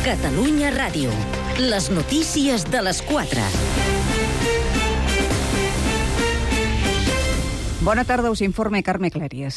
Catalunya Ràdio. Les notícies de les 4. Bona tarda, us informa Carme Clèries.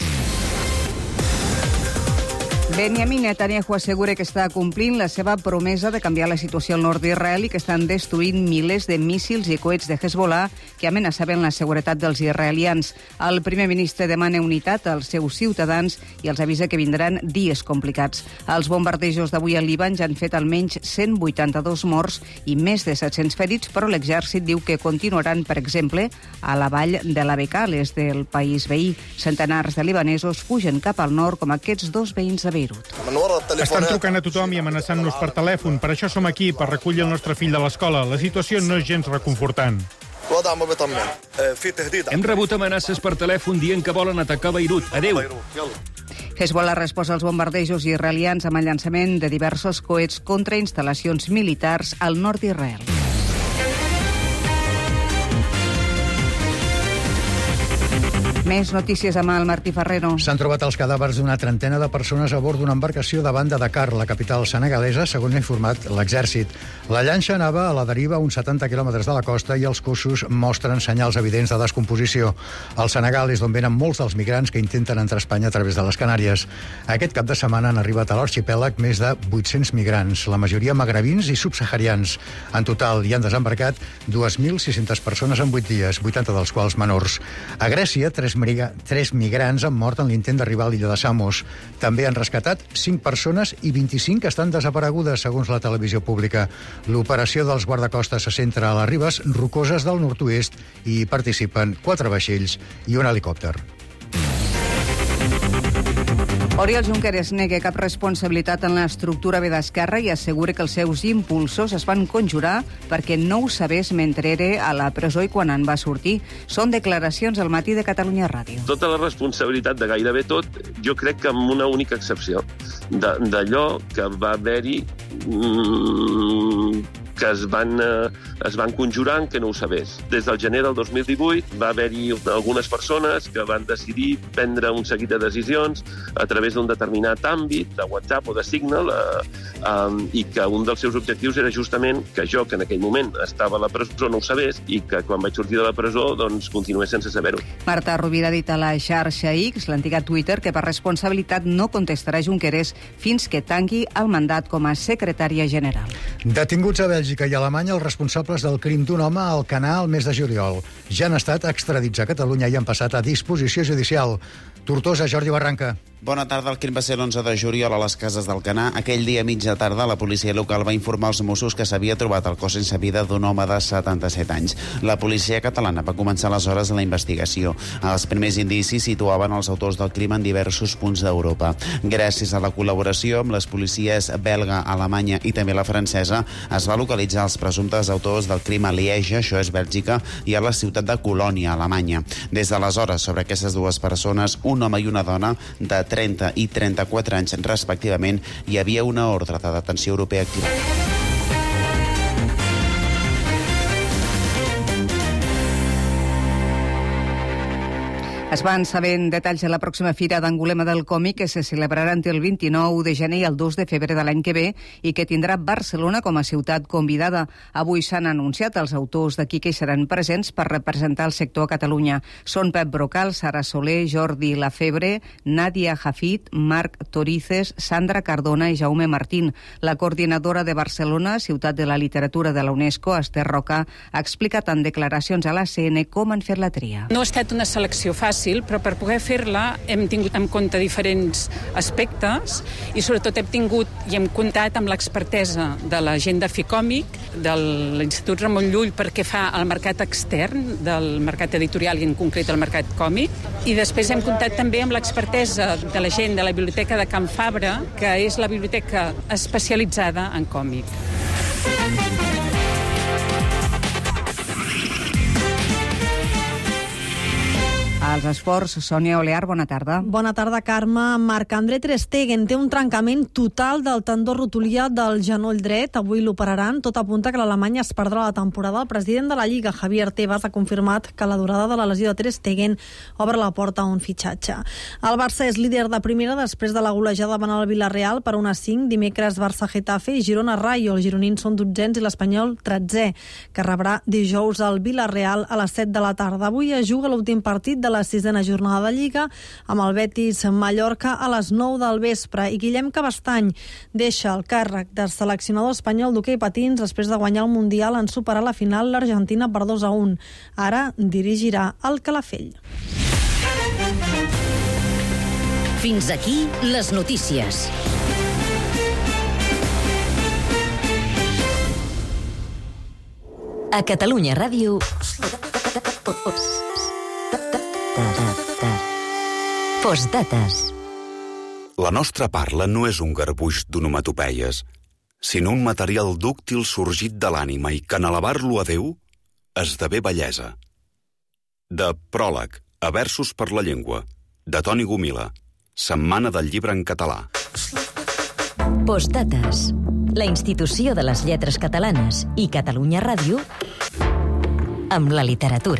Benjamin Netanyahu assegura que està complint la seva promesa de canviar la situació al nord d'Israel i que estan destruint milers de míssils i coets de Hezbollah que amenaçaven la seguretat dels israelians. El primer ministre demana unitat als seus ciutadans i els avisa que vindran dies complicats. Els bombardejos d'avui al Líban ja han fet almenys 182 morts i més de 700 ferits, però l'exèrcit diu que continuaran, per exemple, a la vall de la Bekaa, a l'est del país veí. Centenars de libanesos fugen cap al nord, com aquests dos veïns de Beirut. Estan trucant a tothom i amenaçant-nos per telèfon. Per això som aquí, per recollir el nostre fill de l'escola. La situació no és gens reconfortant. Hem rebut amenaces per telèfon dient que volen atacar Beirut. Adéu. Hezbollah resposa als bombardejos israelians amb el llançament de diversos coets contra instal·lacions militars al nord d'Israel. Més notícies amb el Martí Ferrero. S'han trobat els cadàvers d'una trentena de persones a bord d'una embarcació davant de Dakar, la capital senegalesa, segons ha informat l'exèrcit. La llanxa anava a la deriva a uns 70 quilòmetres de la costa i els cossos mostren senyals evidents de descomposició. El Senegal és d'on venen molts dels migrants que intenten entrar a Espanya a través de les Canàries. Aquest cap de setmana han arribat a l'arxipèlag més de 800 migrants, la majoria magrebins i subsaharians. En total hi han desembarcat 2.600 persones en 8 dies, 80 dels quals menors. A Grècia, 3 migrants han mort en l'intent d'arribar a l'illa de Samos. També han rescatat 5 persones i 25 estan desaparegudes, segons la televisió pública. L'operació dels guardacostes se centra a les ribes rocoses del nord-oest i hi participen 4 vaixells i un helicòpter. Oriol Junqueras nega cap responsabilitat en l'estructura B d'Esquerra i assegura que els seus impulsors es van conjurar perquè no ho sabés mentre era a la presó i quan en va sortir. Són declaracions al Matí de Catalunya Ràdio. Tota la responsabilitat de gairebé tot, jo crec que amb una única excepció, d'allò que va haver-hi que es van conjurar en que no ho sabés. Des del gener del 2018 va haver-hi algunes persones que van decidir prendre un seguit de decisions a través d'un determinat àmbit, de WhatsApp o de Signal, i que un dels seus objectius era justament que jo, que en aquell moment estava a la presó, no ho sabés, i que quan vaig sortir de la presó, doncs continués sense saber-ho. Marta Rovira ha dit a la xarxa X, l'antiga Twitter, que per responsabilitat no contestarà Junqueras fins que tanqui el mandat com a secretària general. Detinguts a Bèlgica i Alemanya els responsables del crim d'un home a Alcanar el mes de juliol. Ja han estat extradits a Catalunya i han passat a disposició judicial. Tortosa, Jordi Barranca. Bona tarda. El crim va ser l'11 de juliol a les cases d'Alcanar. Aquell dia, a mitja tarda, la policia local va informar als Mossos que s'havia trobat el cos sense vida d'un home de 77 anys. La policia catalana va començar aleshores la investigació. Els primers indicis situaven els autors del crim en diversos punts d'Europa. Gràcies a la col·laboració amb les policies belga, alemanya i també la francesa, es va localitzar els presumptes autors del crim a Lieja, això és Bèlgica, i a la ciutat de Colònia, Alemanya. Des d'aleshores, sobre aquestes dues persones, un home i una dona de 30 i 34 anys, respectivament, hi havia una ordre de detenció europea activada. Es van sabent detalls de la pròxima Fira d'Angulema del Còmic que se celebrarà entre el 29 de gener i el 2 de febrer de l'any que ve i que tindrà Barcelona com a ciutat convidada. Avui s'han anunciat els autors d'aquí que hi seran presents per representar el sector a Catalunya. Són Pep Brocal, Sara Soler, Jordi Lafebre, Nadia Jafit, Marc Torices, Sandra Cardona i Jaume Martín. La coordinadora de Barcelona, Ciutat de la Literatura de la UNESCO, Esther Roca, ha explicat en declaracions a l'ACN com han fet la tria. No ha estat una selecció fàcil, però per poder fer-la hem tingut en compte diferents aspectes i sobretot hem comptat amb l'expertesa de la gent de Ficòmic, de l'Institut Ramon Llull perquè fa el mercat extern del mercat editorial i en concret el mercat còmic, i després hem comptat també amb l'expertesa de la gent de la Biblioteca de Can Fabra, que és la biblioteca especialitzada en còmic. als esports. Sònia Olear, bona tarda. Bona tarda, Carme. Marc-André Ter Stegen té un trencament total del tendó rotulià del genoll dret. Avui l'operaran. Tot apunta que l'Alemanya es perdrà la temporada. El president de la Lliga, Javier Tebas, ha confirmat que la durada de la lesió de Ter Stegen obre la porta a un fitxatge. El Barça és líder de primera després de la golejada davant el Villarreal per 1-5. Dimecres Barça-Getafe i Girona-Rayo. Els gironins són 12 i l'Espanyol 13è, que rebrà dijous al Villarreal a les 7 de la tarda. Avui es juga l'últim partit de la 6a jornada de Lliga amb el Betis-Mallorca a les 9 del vespre. I Guillem Cabestany deixa el càrrec de seleccionador espanyol d'hoquei patins després de guanyar el Mundial en superar la final l'Argentina per 2-1. Ara dirigirà el Calafell. Fins aquí les notícies. A Catalunya Ràdio... Postdates. La nostra parla no és un garbuix d'onomatopeies, sinó un material dúctil sorgit de l'ànima i que en elevar-lo a Déu esdevé bellesa. De Pròleg a Versos per la Llengua, de Toni Gomila, Setmana del Llibre en Català. Postdates. La institució de les lletres catalanes i Catalunya Ràdio amb la literatura.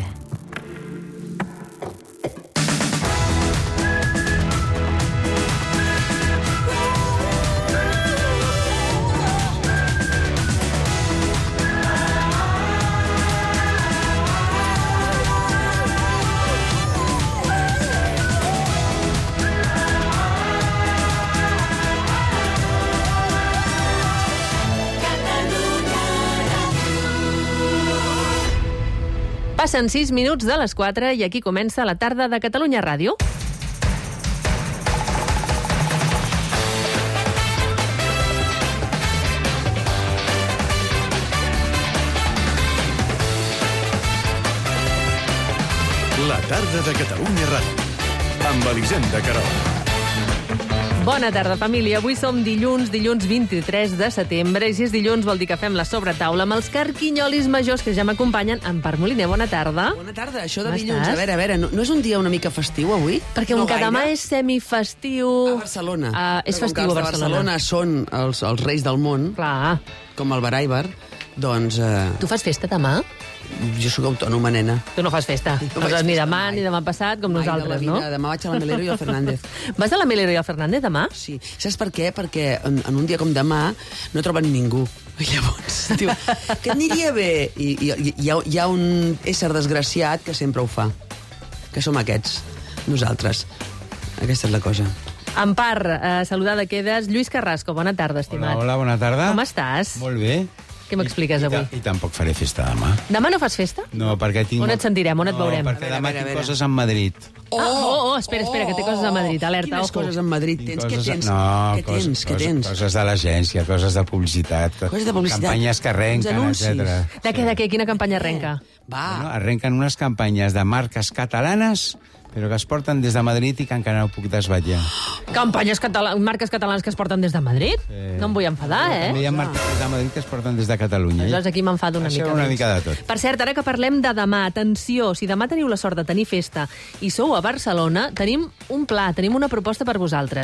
Passen 6 minuts de les 4 i aquí comença la tarda de Catalunya Ràdio. La tarda de Catalunya Ràdio, amb Elisenda Querol. Bona tarda, família. Avui som dilluns 23 de setembre, i si és dilluns vol dir que fem la sobretaula amb els carquinyolis majors que ja m'acompanyen. Empar Moliner, bona tarda. Bona tarda. Això de dilluns, a veure, no és un dia una mica festiu avui? Perquè com que demà és semifestiu... A Barcelona. És festiu a Barcelona són els reis del món, clar, com el Baraibar, doncs... Tu fas festa demà? Jo sóc autònoma, nena. Tu no fas festa. No fas ni demà ni demà passat, com nosaltres, no? Demà vaig a la Melero i al Fernández. Vas a la Melero i al Fernández demà? Sí. Saps per què? Perquè en un dia com demà no troben ningú. I llavors, diu, que aniria bé. I hi ha un ésser desgraciat que sempre ho fa. Que som aquests, nosaltres. Aquesta és la cosa. Empar, saludada quedes. Lluís Carrasco, bona tarda, estimat. Hola, bona tarda. Com estàs? Molt bé. Què m'expliques avui? I tampoc faré festa demà. Demà no fas festa? No, perquè tinc... On et sentirem? On et veurem? No, perquè demà tinc coses a Madrid. Espera, que té coses a Madrid. Alerta, Quines coses a Madrid tens? Què tens? No, Què tens? Coses de l'agència, coses de publicitat. Coses de publicitat. Campanyes que arrenquen, etc. De què? Quina campanya arrenca? Bueno, arrenquen unes campanyes de marques catalanes, però que es porten des de Madrid i que encara no puc desvetllar. Campanyes marques catalanes que es porten des de Madrid? No em vull enfadar, També hi ha marques des de Madrid que es porten des de Catalunya. Aleshores aquí m'enfado una mica. Una mica de tot. Per cert, ara que parlem de demà, atenció, si demà teniu la sort de tenir festa i sou a Barcelona, tenim un pla, tenim una proposta per vosaltres.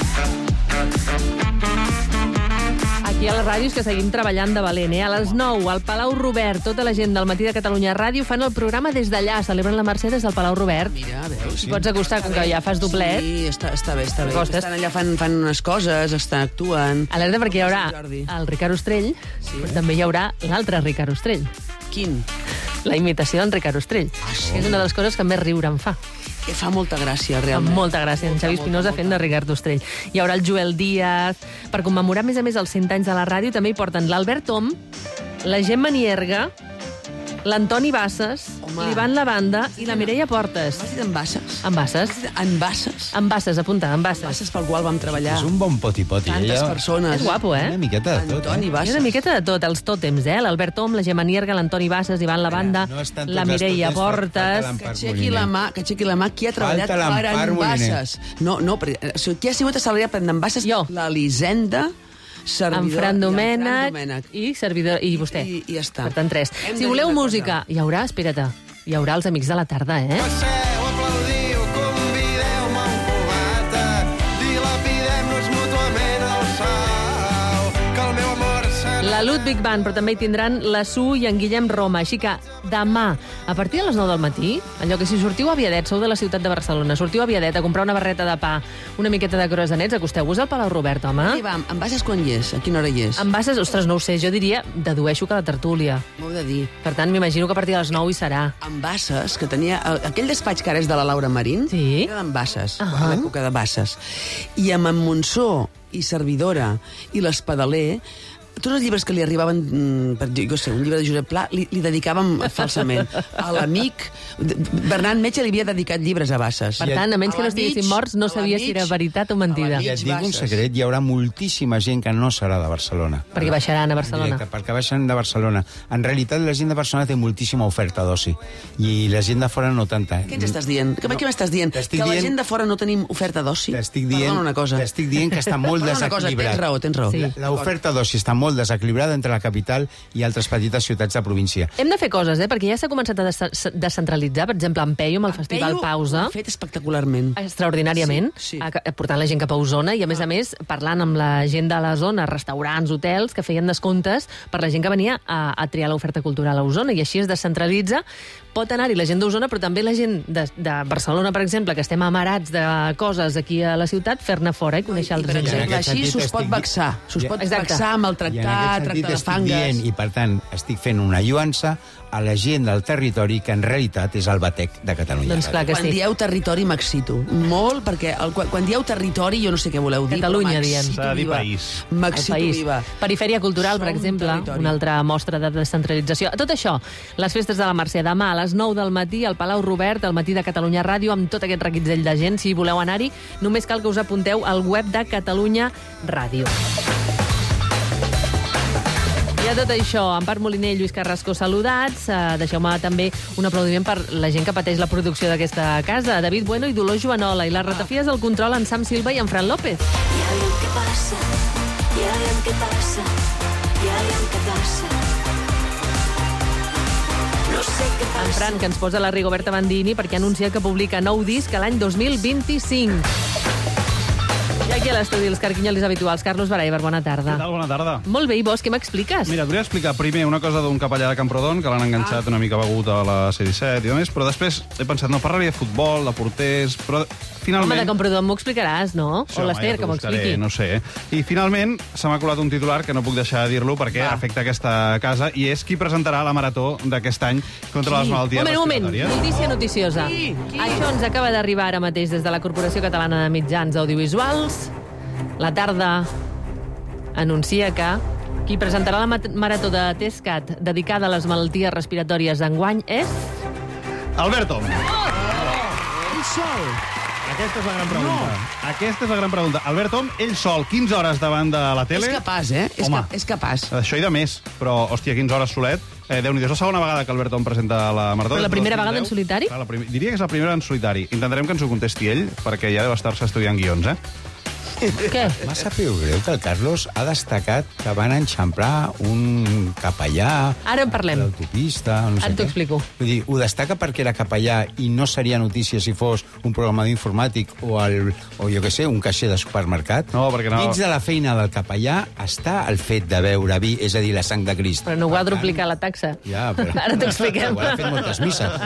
Aquí a les ràdios que seguim treballant de valent, A les 9, al Palau Robert, tota la gent del Matí de Catalunya Ràdio fan el programa des d'allà, celebren la Mercè des del Palau Robert. Mira, veus? Si pots acostar, com que ja fas doblet. Sí, està bé. Estan allà, fan unes coses, actuen. Alerta, perquè hi haurà el Ricard Ostrell, però també hi haurà l'altre Ricard Ostrell. Quin? La imitació d'en Ricard Ostrell. És una de les coses que més riure em fa. Que fa molta gràcia, realment. Molta gràcia, en Xavi Espinosa fent de Ricard Ostrell. Hi haurà el Joel Díaz. Per commemorar, a més, els 100 anys de la ràdio, també hi porten l'Albert Tom, la Gemma Nierga, l'Antoni Bassas, l'Ivan Lavanda i la Mireia Portes. M'has dit en Bassas? En Bassas. En Bassas? En Bassas, apunta, en Bassas. Bassas pel qual vam treballar. És un bon poti-poti. Tantes persones. És guapo, Una miqueta de tot. Antoni Bassas. Una miqueta de tot, els tòtems, l'Albert Tom, la Gemma Nierga, l'Antoni Bassas, l'Ivan Lavanda, la Mireia Portes... Que aixequi la mà, qui ha treballat per en Bassas. No, qui ha sigut assalariat per en Bassas? Jo. L'Elisenda, servidor, en Fran Domènech i servidor, i vostè. I ja està. Per tant, 3. Si voleu música, hi haurà, espera't, hi haurà els Amics de la Tarda, Passeu, aplaudim. La Ludwig Band, però també hi tindran la Su i en Guillem Roma. Així que demà, a partir de les 9 del matí, allò que si sortiu aviadet, sou de la ciutat de Barcelona, sortiu aviadet a comprar una barreta de pa, una miqueta de croissanets, acosteu-vos al Palau Robert, home. I va, en Bases quan hi és? A quina hora hi és? En Bases, ostres, no ho sé, jo diria, dedueixo que la tertúlia. M'ho he de dir. Per tant, m'imagino que a partir de les 9 hi serà. En Bases, que tenia... Aquell despatx que ara és de la Laura Marín, era d'en Bases, a l'època de Bases. I amb en Monsó i Servidora i l'Espadaler, tots els llibres que li arribaven, per jo sé, un llibre de Josep Pla, li dedicàvem falsament. A l'amic, Bernat Metge li havia dedicat llibres a Bases. Per tant, a menys que no estiguessin morts, no sabia si era veritat o mentida. I et dic un secret, hi haurà moltíssima gent que no serà de Barcelona. Perquè baixaran a Barcelona. Directe, perquè baixen de Barcelona. En realitat, la gent de Barcelona té moltíssima oferta d'oci. I la gent de fora no tanta. Què ens estàs dient? Què m'estàs dient? Que la gent de fora no tenim oferta d'oci? Perdona una cosa. T'estic dient que està molt desequilibrat. Tens raó. L'oferta d'oci està molt desequilibrada entre la capital i altres petites ciutats de província. Hem de fer coses, perquè ja s'ha començat a descentralitzar, per exemple, en Peyu, amb el Festival Pausa. Ho ha fet espectacularment. Extraordinàriament, portant la gent cap a Osona i, a més, parlant amb la gent de la zona, restaurants, hotels, que feien descomptes per la gent que venia a triar l'oferta cultural a Osona, i així es descentralitza. Pot anar-hi la gent d'Osona, però també la gent de Barcelona, per exemple, que estem amarats de coses aquí a la ciutat, fer-ne fora i conèixer altres gent. Així s'us pot vexar. S'us pot vexar, maltractar, tractar de fangues. I, per tant, estic fent una lluança a la gent del territori, que en realitat és el batec de Catalunya. Doncs clar que sí. Quan dieu territori m'excito. Molt, perquè quan dieu territori jo no sé què voleu dir. Catalunya, diem. S'ha de dir país. M'exito viva. Perifèria cultural, per exemple, una altra mostra de descentralització. Tot això, les festes de la Mercè, demà a les 9 del matí al Palau Robert, al matí de Catalunya Ràdio, amb tot aquest reguitzell de gent. Si voleu anar-hi, només cal que us apunteu al web de Catalunya Ràdio. I a tot això, Empar Moliner i Lluís Carrasco saludats. Deixeu-me també un aplaudiment per la gent que pateix la producció d'aquesta casa. David Bueno i Dolors Joanola. I les ratafies del control en Sam Silva i en Fran López. Ja veiem què passa, ja veiem què passa, ja veiem què passa. No sé què passa. En Fran, que ens posa la Rigoberta Bandini perquè anuncia que publica nou disc a l'any 2025. I aquí a l'estudi els carquinyolis habituals. Carlos Baraiber, bona tarda. Què tal? Bona tarda. Molt bé, i vos, què m'expliques? Mira, et volia explicar primer una cosa d'un capellà de Camprodon, que l'han enganxat una mica begut a la C-17 i demés, però després he pensat, no, parlaria de futbol, de porters, però finalment... Home, de Camprodon m'ho explicaràs, no? Sí, o l'Ester, que m'ho expliqui. No sé. I finalment se m'ha colat un titular que no puc deixar de dir-lo perquè afecta aquesta casa, i és qui presentarà la marató d'aquest any contra les malalties respiratòries. Notícia noticiosa. Això ens acaba d'arribar ara mateix des de la Corporació Catalana de Mitjans Audiovisuals. La tarda anuncia que qui presentarà la marató de TESCAT dedicada a les malalties respiratòries d'enguany és... Albert Om. Ell sol. Aquesta és la gran pregunta. Aquesta és la gran pregunta. Albert Om, ell sol, 15 hores davant de la tele... És capaç, eh? És capaç. Això i de més, però, hòstia, 15 hores solet. Déu-n'hi-do, és la segona vegada que Albert Om presenta la marató. Però la primera vegada en solitari? Diria que és la primera en solitari. Intentarem que ens ho contesti ell, perquè ja deu estar-se estudiant guions, Què? M'ha sabut greu que el Carlos ha destacat que van enxamplar un capellà... Ara en parlem. L'autopista, no sé Ara t'ho explico. Vull dir, ho destaca perquè era capellà i no seria notícia si fos un programador informàtic o jo què sé, un caixer de supermercat. No, perquè no... Dins de la feina del capellà està el fet de beure vi, és a dir, la sang de Crist. Però no ho ha duplicat la taxa. Ja, però... Ara t'ho expliquem. Ho ha fet moltes misses.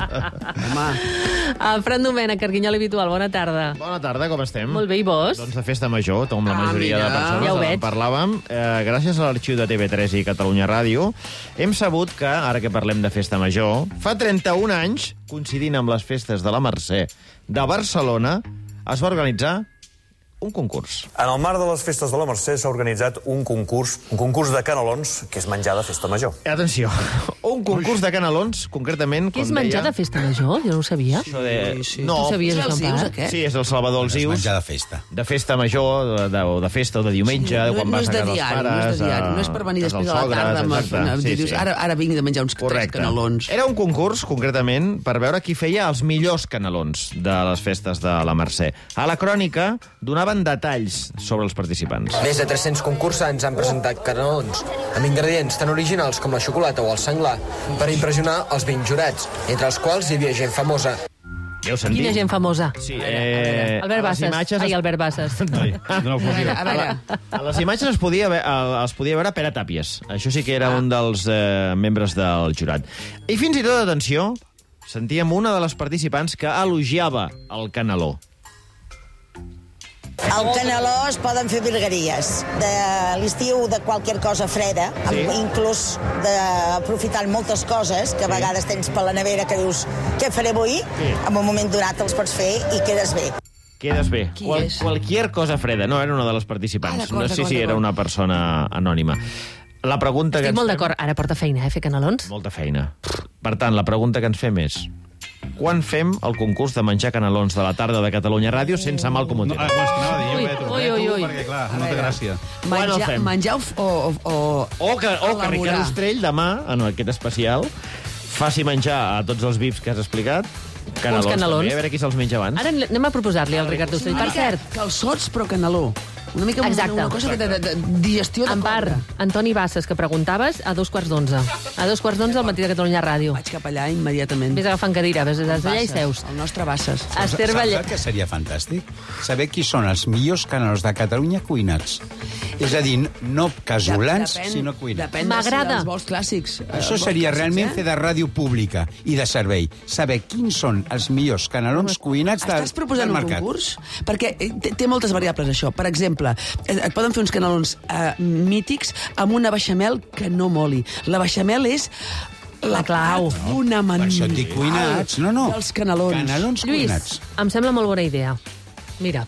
Fran Domènech, carquinyol habitual, bona tarda. Bona tarda, com estem? Molt bé, i vos? Doncs de festa major, com la majoria de persones ja en parlàvem. Gràcies a l'arxiu de TV3 i Catalunya Ràdio, hem sabut que, ara que parlem de festa major, fa 31 anys, coincidint amb les festes de la Mercè de Barcelona, es va organitzar un concurs. En el marc de les festes de la Mercè s'ha organitzat un concurs de canelons, que és menjar de festa major. Atenció, un concurs de canelons, concretament... Què és menjar de festa major? Jo no ho sabia. Sí. No, tu sabies això, Empar? Sí, és el Salvador els Ius. Menjar de festa. De festa major, o de festa, o de diumenge, quan vas a casa dels pares... No és de diari, no és per venir després de la tarda. Dius, ara vinc de menjar uns canelons. Era un concurs, concretament, per veure qui feia els millors canelons de les festes de la Mercè. A la crònica donaven detalls sobre els participants. Més de 300 concursants han presentat canelons amb ingredients tan originals com la xocolata o el senglar per impressionar els 20 jurats, entre els quals hi havia gent famosa. Ja heu sentit? Quina gent famosa? Sí, Albert Bassas. Albert Bassas. A les imatges es podia veure Pere Tàpies. Això sí que era un dels membres del jurat. I fins i tot, atenció, sentíem una de les participants que elogiava el Caneló. Al Caneló es poden fer virgueries. De l'estiu de qualsevol cosa freda, inclús d'aprofitar moltes coses, que a vegades tens per la nevera que dius què faré avui, en un moment donat els pots fer i quedes bé. Quedes bé. Qualquier cosa freda. No, era una de les participants. No sé si era una persona anònima. La pregunta que Estic molt d'acord. Ara porta feina, fer canelons? Molta feina. Per tant, la pregunta que ens fem és: quan fem el concurs de menjar canelons de la tarda de Catalunya Ràdio sense mal comú? Ui, perquè clar, no té gràcia. Menjar o que Ricard Ostrell demà, en aquest especial, faci menjar a tots els VIPs que has explicat canelons. També, a veure qui se'ls menja abans. Ara anem a proposar-li al Ricard Ostrell. Per cert, calçots però caneló. Una mica una cosa de digestió de en part, Antoni Bassas, que preguntaves, a 2:15. A 2:15 al matí de Catalunya Ràdio. Vaig cap allà immediatament. Vés agafant cadira, vés allà i seus. El nostre Bassas. Esther Vallès. Saps que seria fantàstic? Saber qui són els millors canelons de Catalunya cuinats. És a dir, no casolans, sinó cuinats. M'agrada. Dels vols clàssics. Això seria realment fer de ràdio pública i de servei. Saber quins són els millors canelons cuinats del mercat. Estàs proposant un concurs? Perquè té moltes variables, això. Per exemple, et poden fer uns canelons mítics amb una beixamel que no moli. La beixamel és la clau fonamental. Per això et dic cuinats. No. Dels canelons. Canelons cuinats. Lluís, em sembla molt bona idea. Mira.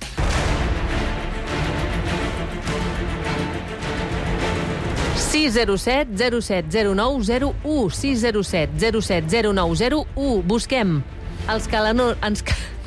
...607 07 09 01. 607 07 09 01. Busquem els calerons...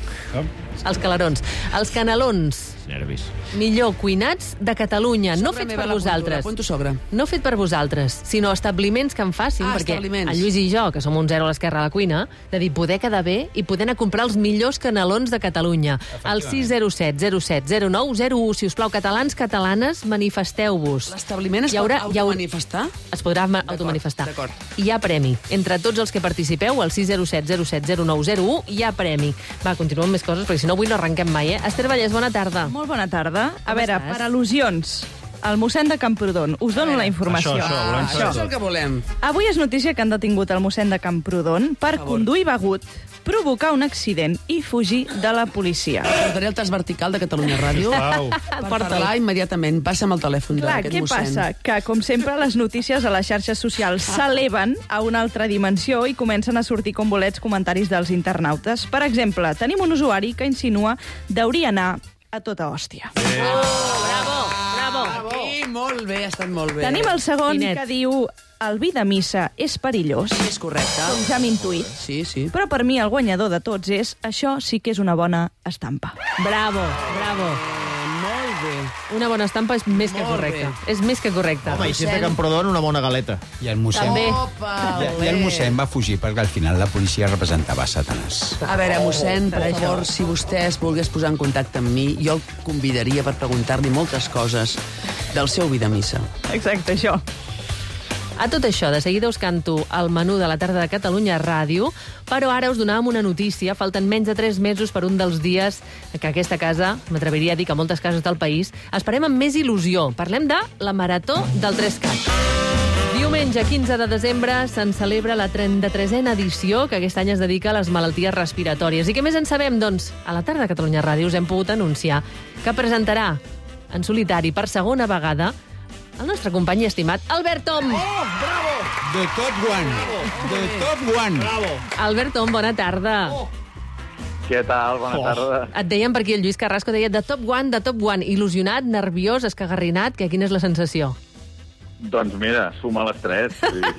Els canelons nervis. millor cuinats de Catalunya. No fet per vosaltres. Apunto sobre. No fet per vosaltres, sinó establiments que en facin, perquè el Lluís i jo, que som un zero a l'esquerra a la cuina, de dir, poder quedar bé i poder anar a comprar els millors canelons de Catalunya. Al 607 07 09 01. Si us plau, catalans, catalanes, manifesteu-vos. L'establiment es pot automanifestar? Es podrà automanifestar. I hi ha premi. Entre tots els que participeu, al 607 07 09 01, hi ha premi. Va, continuem amb més coses, perquè si no avui no arrenquem mai, Esther Vallès, bona tarda. Molt bona tarda. A veure, per al·lusions, el mossèn de Camprodon. Us dono la informació. Això és el que volem. Avui és notícia que han detingut el mossèn de Camprodon per conduir begut, provocar un accident i fugir de la policia. Portaré el tas vertical de Catalunya Ràdio per parlar immediatament. Passa'm el telèfon d'aquest mossèn. Clar, què passa? Que, com sempre, les notícies a les xarxes socials s'eleven a una altra dimensió i comencen a sortir com bolets comentaris dels internautes. Per exemple, tenim un usuari que insinua d'hauria anar a tota hòstia. Bravo. Sí, molt bé, ha estat molt bé. Tenim el segon que diu el vi de missa és perillós. És correcte. Com ja m'he intuït. Sí. Però per mi el guanyador de tots és això sí que és una bona estampa. Bravo. Molt bé. Una bona estampa és més que correcta. És més que correcta. Home, i si és de Camprodon, una bona galeta. I el mossèn... També. I el mossèn va fugir perquè al final la policia representava Satanàs. A veure, mossèn, per favor, si vostè es volgués posar en contacte amb mi, jo el convidaria per preguntar-li moltes coses del seu vi de missa. Exacte, això. A tot això, de seguida us canto el menú de la tarda de Catalunya Ràdio, però ara us donàvem una notícia. Falten menys de 3 mesos per un dels dies que aquesta casa, m'atreviria a dir que moltes cases del país, esperem amb més il·lusió. Parlem de la Marató del 3CAT. Diumenge 15 de desembre se'n celebra la 33a edició, que aquest any es dedica a les malalties respiratòries. I què més en sabem? Doncs, a la tarda de Catalunya Ràdio us hem pogut anunciar que presentarà en solitari per segona vegada el nostre company i estimat Albert Tom. Oh, bravo! The top one. Bravo. Albert Tom, bona tarda. Què tal? Bona tarda. Et deien per aquí, el Lluís Carrasco deia de top one. Il·lusionat, nerviós, escagarrinat, quina és la sensació? Doncs mira, suma les 3.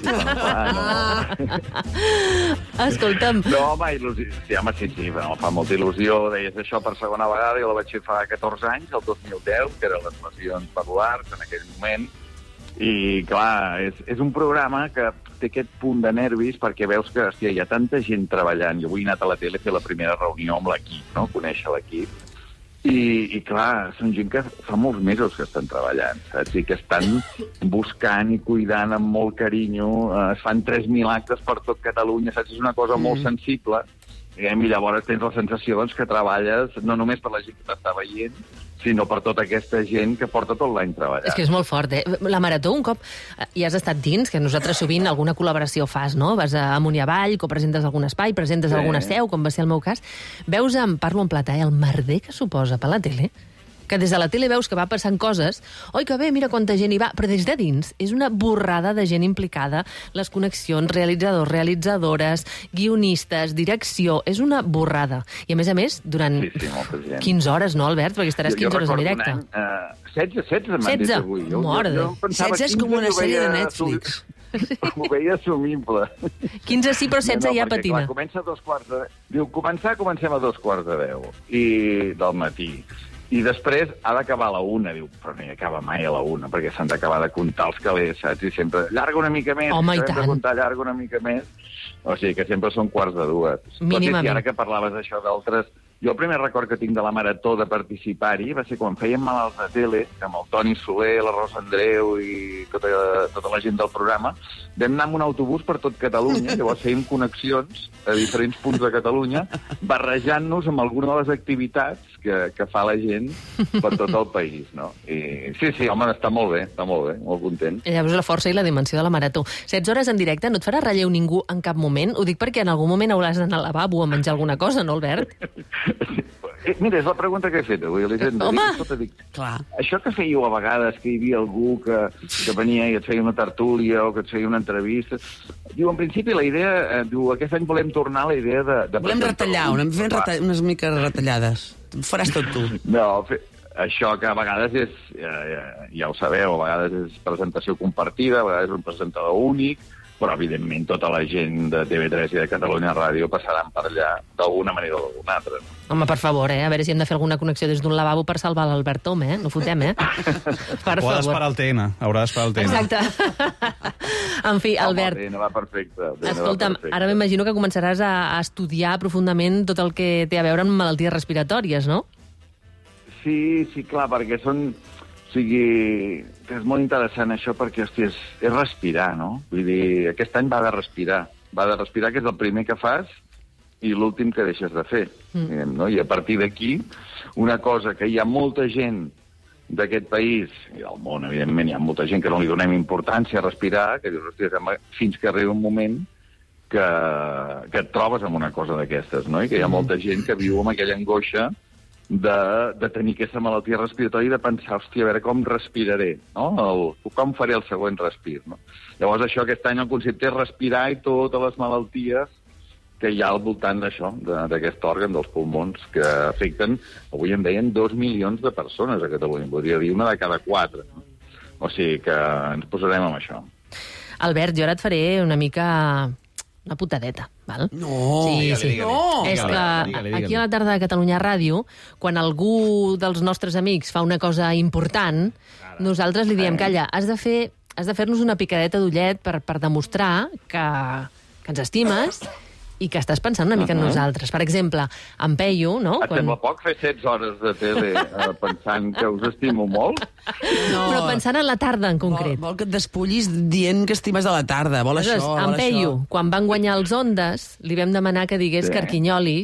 Escolta'm. No, home, il·lusió. Sí, home, sí, fa molta il·lusió. Deies això per segona vegada, jo la vaig fer fa 14 anys, el 2010, que eren les lesions medul·lars en aquell moment. I, clar, és un programa que té aquest punt de nervis perquè veus que, hòstia, hi ha tanta gent treballant. Jo avui he anat a la tele a fer la primera reunió amb l'equip, no? Conèixer l'equip. I clar, són gent que fa molts mesos que estan treballant, saps? I que estan buscant i cuidant amb molt carinyo. Es fan 3.000 actes per tot Catalunya, saps? És una cosa molt sensible I llavors tens la sensació doncs, que treballes no només per la gent que t'està veient, sinó per tota aquesta gent que porta tot l'any treballant. És que és molt fort, eh? La Marató, un cop hi has estat dins, que nosaltres sovint alguna col·laboració fas, no? Vas amunt i avall, presentes algun espai, presentes alguna seu, com va ser el meu cas. Veus, parlo en plata, el merder que suposa per la tele, que des de la tele veus que va passant coses, oi, que bé, mira quanta gent hi va, però des de dins és una borrada de gent implicada, les connexions, realitzadors, realitzadores, guionistes, direcció, és una borrada. I a més, durant 15 hores, no, Albert? Perquè estaràs 15 hores en directe. 16 m'han dit avui. 16 és com una sèrie de Netflix. Ho veia assumible. 15 sí, però 16 ja patina. Clar, comença a 2:15. Diu, comencem a 2:15 del matí. I després ha d'acabar a la 1. Diu, però no hi acaba mai a la 1, perquè s'han d'acabar de comptar els calés, saps? I sempre, llarga una mica més. Home, i tant. De comptar, llarga una mica més. O sigui que sempre són 1:15. Mínimament. I ara que parlaves això d'altres... Jo el primer record que tinc de la Marató de participar-hi va ser quan fèiem malalts de tele, amb el Toni Soler, la Rosa Andreu i tota la gent del programa. Vam anar amb un autobús per tot Catalunya, llavors fèiem connexions a diferents punts de Catalunya, barrejant-nos amb alguna de les activitats que fa la gent per tot el país, no? I sí, home, està molt bé, molt content. I llavors la força i la dimensió de la Marató. 16 hores en directe, no et farà relleu ningú en cap moment? Ho dic perquè en algun moment hauràs d'anar al lavabo a menjar alguna cosa, no, Albert? Mira, és la pregunta que he fet avui, Elisenda. Home! Clar. Això que fèieu a vegades, que hi havia algú que venia i et feia una tertúlia o que et feia una entrevista... Diu, en principi, la idea... Diu, aquest any volem tornar a la idea de volem retallar, unes miques retallades. Ho faràs tot tu. No, això que a vegades és... Ja ho sabeu, a vegades és presentació compartida, a vegades és un presentador únic, però, evidentment, tota la gent de TV3 i de Catalunya Ràdio passaran per allà d'alguna manera o d'alguna altra. Home, per favor, a veure si hem de fer alguna connexió des d'un lavabo per salvar l'Albert Tom, No fotem, Per favor. O ha d'esperar el TN, haurà d'esperar el TN. Exacte. En fi, Albert... El TN va perfecte. Escolta'm, ara m'imagino que començaràs a estudiar profundament tot el que té a veure amb malalties respiratòries, no? Sí, clar, perquè són... O sigui, és molt interessant això perquè, hòstia, és respirar, no? Vull dir, aquest any va de respirar. Va de respirar, que és el primer que fas i l'últim que deixes de fer. No? I a partir d'aquí, una cosa que hi ha molta gent d'aquest país, i del món, evidentment, hi ha molta gent que no li donem importància a respirar, que dius, hòstia, fins que arriba un moment que et trobes amb una cosa d'aquestes, no? I que hi ha molta gent que viu amb aquella angoixa de tenir aquesta malaltia respiratòria i de pensar, hòstia, a veure com respiraré, no? Com faré el següent respir, no? Llavors això, aquest any el concepte és respirar i totes les malalties que hi ha al voltant d'això, d'aquest òrgan dels pulmons, que afecten, avui em deien, 2 milions de persones a Catalunya, podria dir una de cada 4. No? O sigui que ens posarem amb això. Albert, jo ara et faré una mica... una putadeta, val? No! Sí. No! És que aquí a la tarda de Catalunya Ràdio, quan algú dels nostres amics fa una cosa important, nosaltres li diem, calla, has de fer-nos una picadeta d'ullet per demostrar que ens estimes i que estàs pensant una mica en nosaltres. Per exemple, en Peyu, no? Et sembla poc fer 16 hores de tele pensant que us estimo molt? No. Però pensant en la tarda, en concret. Vol que et despullis dient que estimes de la tarda. Vol això, en Peyu, quan van guanyar els Ondes, li vam demanar que digués Carquinyoli,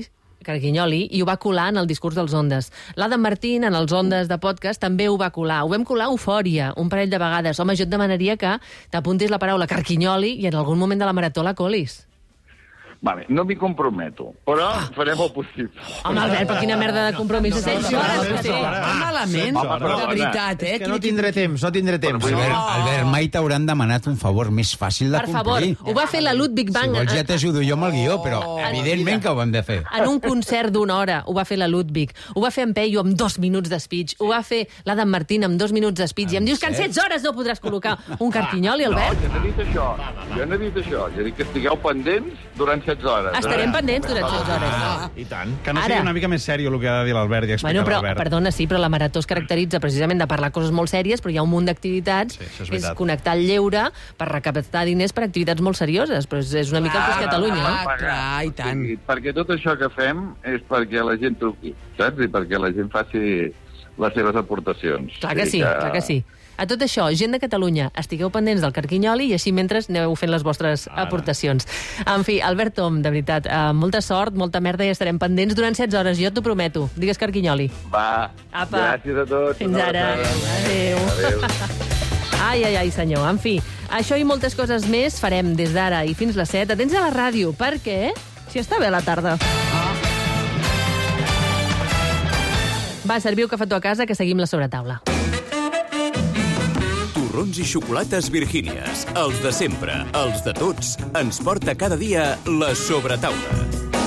i ho va colar en el discurs dels Ondes. L'Adam Martín, en els Ondes de podcast, també ho va colar. Ho vam colar eufòria, un parell de vegades. Home, jo et demanaria que t'apuntis la paraula Carquinyoli i en algun moment de la marató la colis. Vale, no m'hi comprometo, però farem el possible. Home, Albert, però quina merda de compromís és això? Malament, de veritat, És que no tindré temps. Albert, mai t'hauran demanat un favor més fàcil de complir. Per favor, ho va fer la Ludwig Bang. Si vols ja t'ajudo jo amb el guió, però evidentment que ho hem de fer. En un concert d'una hora ho va fer la Ludwig, ho va fer en Peyu amb 2 minuts de speech, ho va fer l'Adam Martín amb 2 minuts de speech, i em dius que en 16 hores no podràs col·locar un Carquinyoli, Albert? No, jo no he dit això. Jo he dit que estigueu pendents durant 16 hores. Estarem pendents durant 16 hores. I tant. Que no sigui una mica més sèrio el que ha de dir l'Albert i explicar l'Albert. Perdona, sí, però la marató es caracteritza precisament de parlar coses molt sèries, però hi ha un munt d'activitats, és connectar el lleure per recaptar diners per activitats molt serioses, però és una mica el que és Catalunya, no? Clar, i tant. Perquè tot això que fem és perquè la gent truqui, saps? I perquè la gent faci les seves aportacions. Clar que sí, clar que sí. A tot això, gent de Catalunya, estigueu pendents del Carquinyoli i així mentre aneu fent les vostres aportacions. En fi, Albert Tom, de veritat, molta sort, molta merda i estarem pendents durant 16 hores, jo t'ho prometo. Digues Carquinyoli. Va, apa. Gràcies a tots. Fins ara. Adéu. Ai, senyor. En fi, això i moltes coses més farem des d'ara i fins les 7. Atents a la ràdio, perquè... Si està bé la tarda. Va, serviu cafetó a casa, que seguim la sobretaula. Torrons i xocolates Virgínies, els de sempre, els de tots, ens porta cada dia la sobretaula.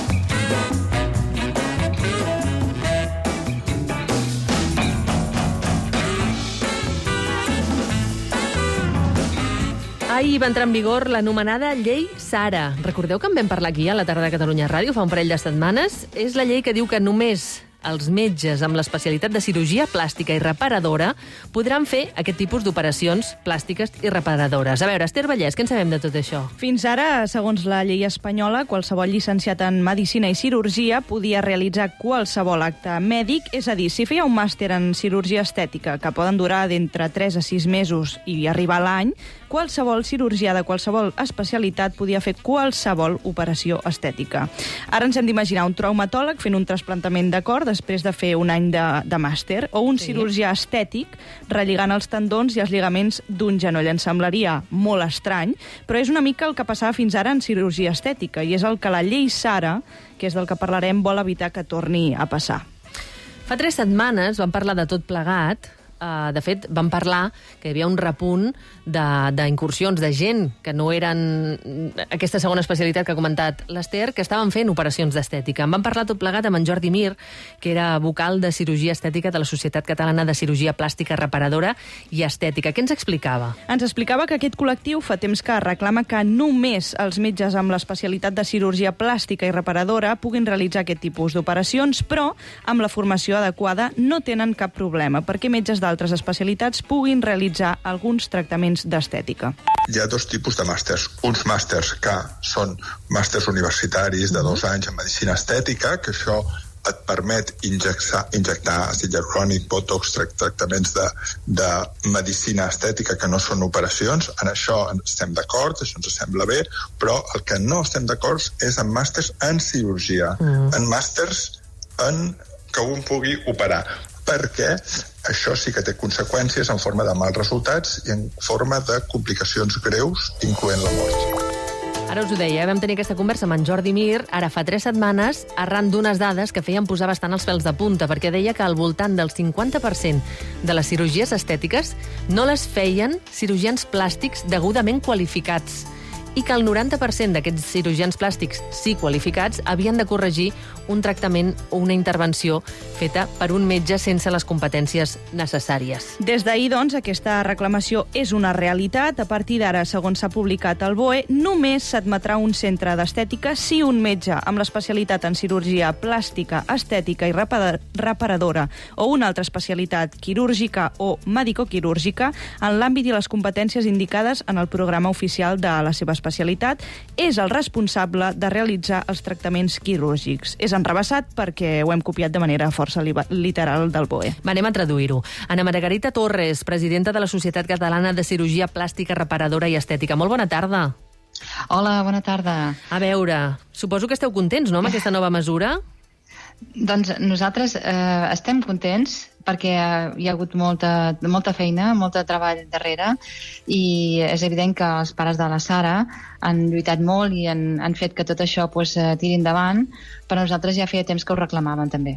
Ahir va entrar en vigor l'anomenada Llei Sara. Recordeu que en vam parlar aquí a la tarda de Catalunya Ràdio fa un parell de setmanes? És la llei que diu que només els metges amb l'especialitat de cirurgia plàstica i reparadora podran fer aquest tipus d'operacions plàstiques i reparadores. A veure, Esther Vallès, què en sabem de tot això? Fins ara, segons la llei espanyola, qualsevol llicenciat en Medicina i Cirurgia podia realitzar qualsevol acte mèdic, és a dir, si feia un màster en cirurgia estètica, que poden durar d'entre 3 a 6 mesos i arribar a l'any, qualsevol cirurgià de qualsevol especialitat podia fer qualsevol operació estètica. Ara ens hem d'imaginar un traumatòleg fent un trasplantament de cor després de fer un any de màster, o un cirurgià estètic relligant els tendons i els lligaments d'un genoll. Ens semblaria molt estrany, però és una mica el que passava fins ara en cirurgia estètica, i és el que la llei Sara, que és del que parlarem, vol evitar que torni a passar. Fa 3 setmanes vam parlar de tot plegat. De fet, vam parlar que hi havia un repunt d'incursions de gent que no eren aquesta segona especialitat que ha comentat l'Ester, que estaven fent operacions d'estètica. En vam parlar tot plegat amb en Jordi Mir, que era vocal de cirurgia estètica de la Societat Catalana de Cirurgia Plàstica Reparadora i Estètica. Què ens explicava? Ens explicava que aquest col·lectiu fa temps que reclama que només els metges amb l'especialitat de cirurgia plàstica i reparadora puguin realitzar aquest tipus d'operacions, però amb la formació adequada no tenen cap problema, perquè metges d'altres especialitats puguin realitzar alguns tractaments d'estètica. Hi ha 2 tipus de màsters. Uns màsters que són màsters universitaris de 2 anys en medicina estètica, que això et permet injectar àcid hialurònic, botox, tractaments de medicina estètica que no són operacions. En això estem d'acord, això ens sembla bé, però el que no estem d'acord és en màsters en cirurgia, en màsters que un pugui operar, perquè això sí que té conseqüències en forma de mals resultats i en forma de complicacions greus, incloent la mort. Ara us ho deia, vam tenir aquesta conversa amb en Jordi Mir, ara fa 3 setmanes, arran d'unes dades que feien posar bastant els pèls de punta, perquè deia que al voltant del 50% de les cirurgies estètiques no les feien cirurgians plàstics degudament qualificats, i que el 90% d'aquests cirurgians plàstics sí qualificats havien de corregir un tractament o una intervenció feta per un metge sense les competències necessàries. Des d'ahir, doncs, aquesta reclamació és una realitat. A partir d'ara, segons s'ha publicat al BOE, només s'admetrà un centre d'estètica si un metge amb l'especialitat en cirurgia plàstica, estètica i reparadora o una altra especialitat quirúrgica o medicoquirúrgica en l'àmbit i les competències indicades en el programa oficial de la seva especialitat és el responsable de realitzar els tractaments quirúrgics. És enrevessat perquè ho hem copiat de manera força literal del BOE. Anem a traduir-ho. Ana Margarita Torres, presidenta de la Societat Catalana de Cirurgia Plàstica, Reparadora i Estètica. Molt bona tarda. Hola, bona tarda. A veure, suposo que esteu contents, no?, amb aquesta nova mesura? Doncs nosaltres estem contents perquè hi ha hagut molta feina, molt treball darrere, i és evident que els pares de la Sara han lluitat molt i han fet que tot això tiri endavant, però nosaltres ja feia temps que ho reclamàvem també.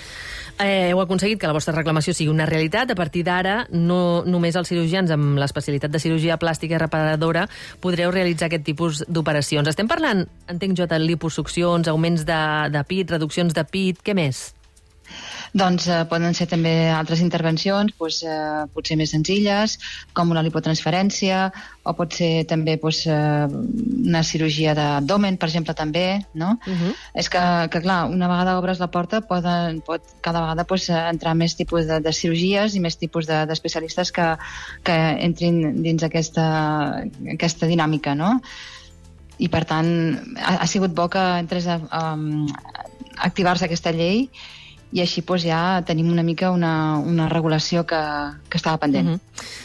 Heu aconseguit que la vostra reclamació sigui una realitat. A partir d'ara, no només els cirurgians amb l'especialitat de cirurgia plàstica i reparadora podreu realitzar aquest tipus d'operacions. Estem parlant, entenc jo, de liposuccions, augments de pit, reduccions de pit, què més? Doncs poden ser també altres intervencions, potser més senzilles, com una lipotransferència, o pot ser també una cirurgia d'abdomen, per exemple, també, no? És que, clar, una vegada obres la porta pot cada vegada entrar més tipus de cirurgies i més tipus d'especialistes que entrin dins aquesta dinàmica, no? I, per tant, ha sigut bo que entrés a activar-se aquesta llei i així doncs, ja tenim una mica una regulació que estava pendent.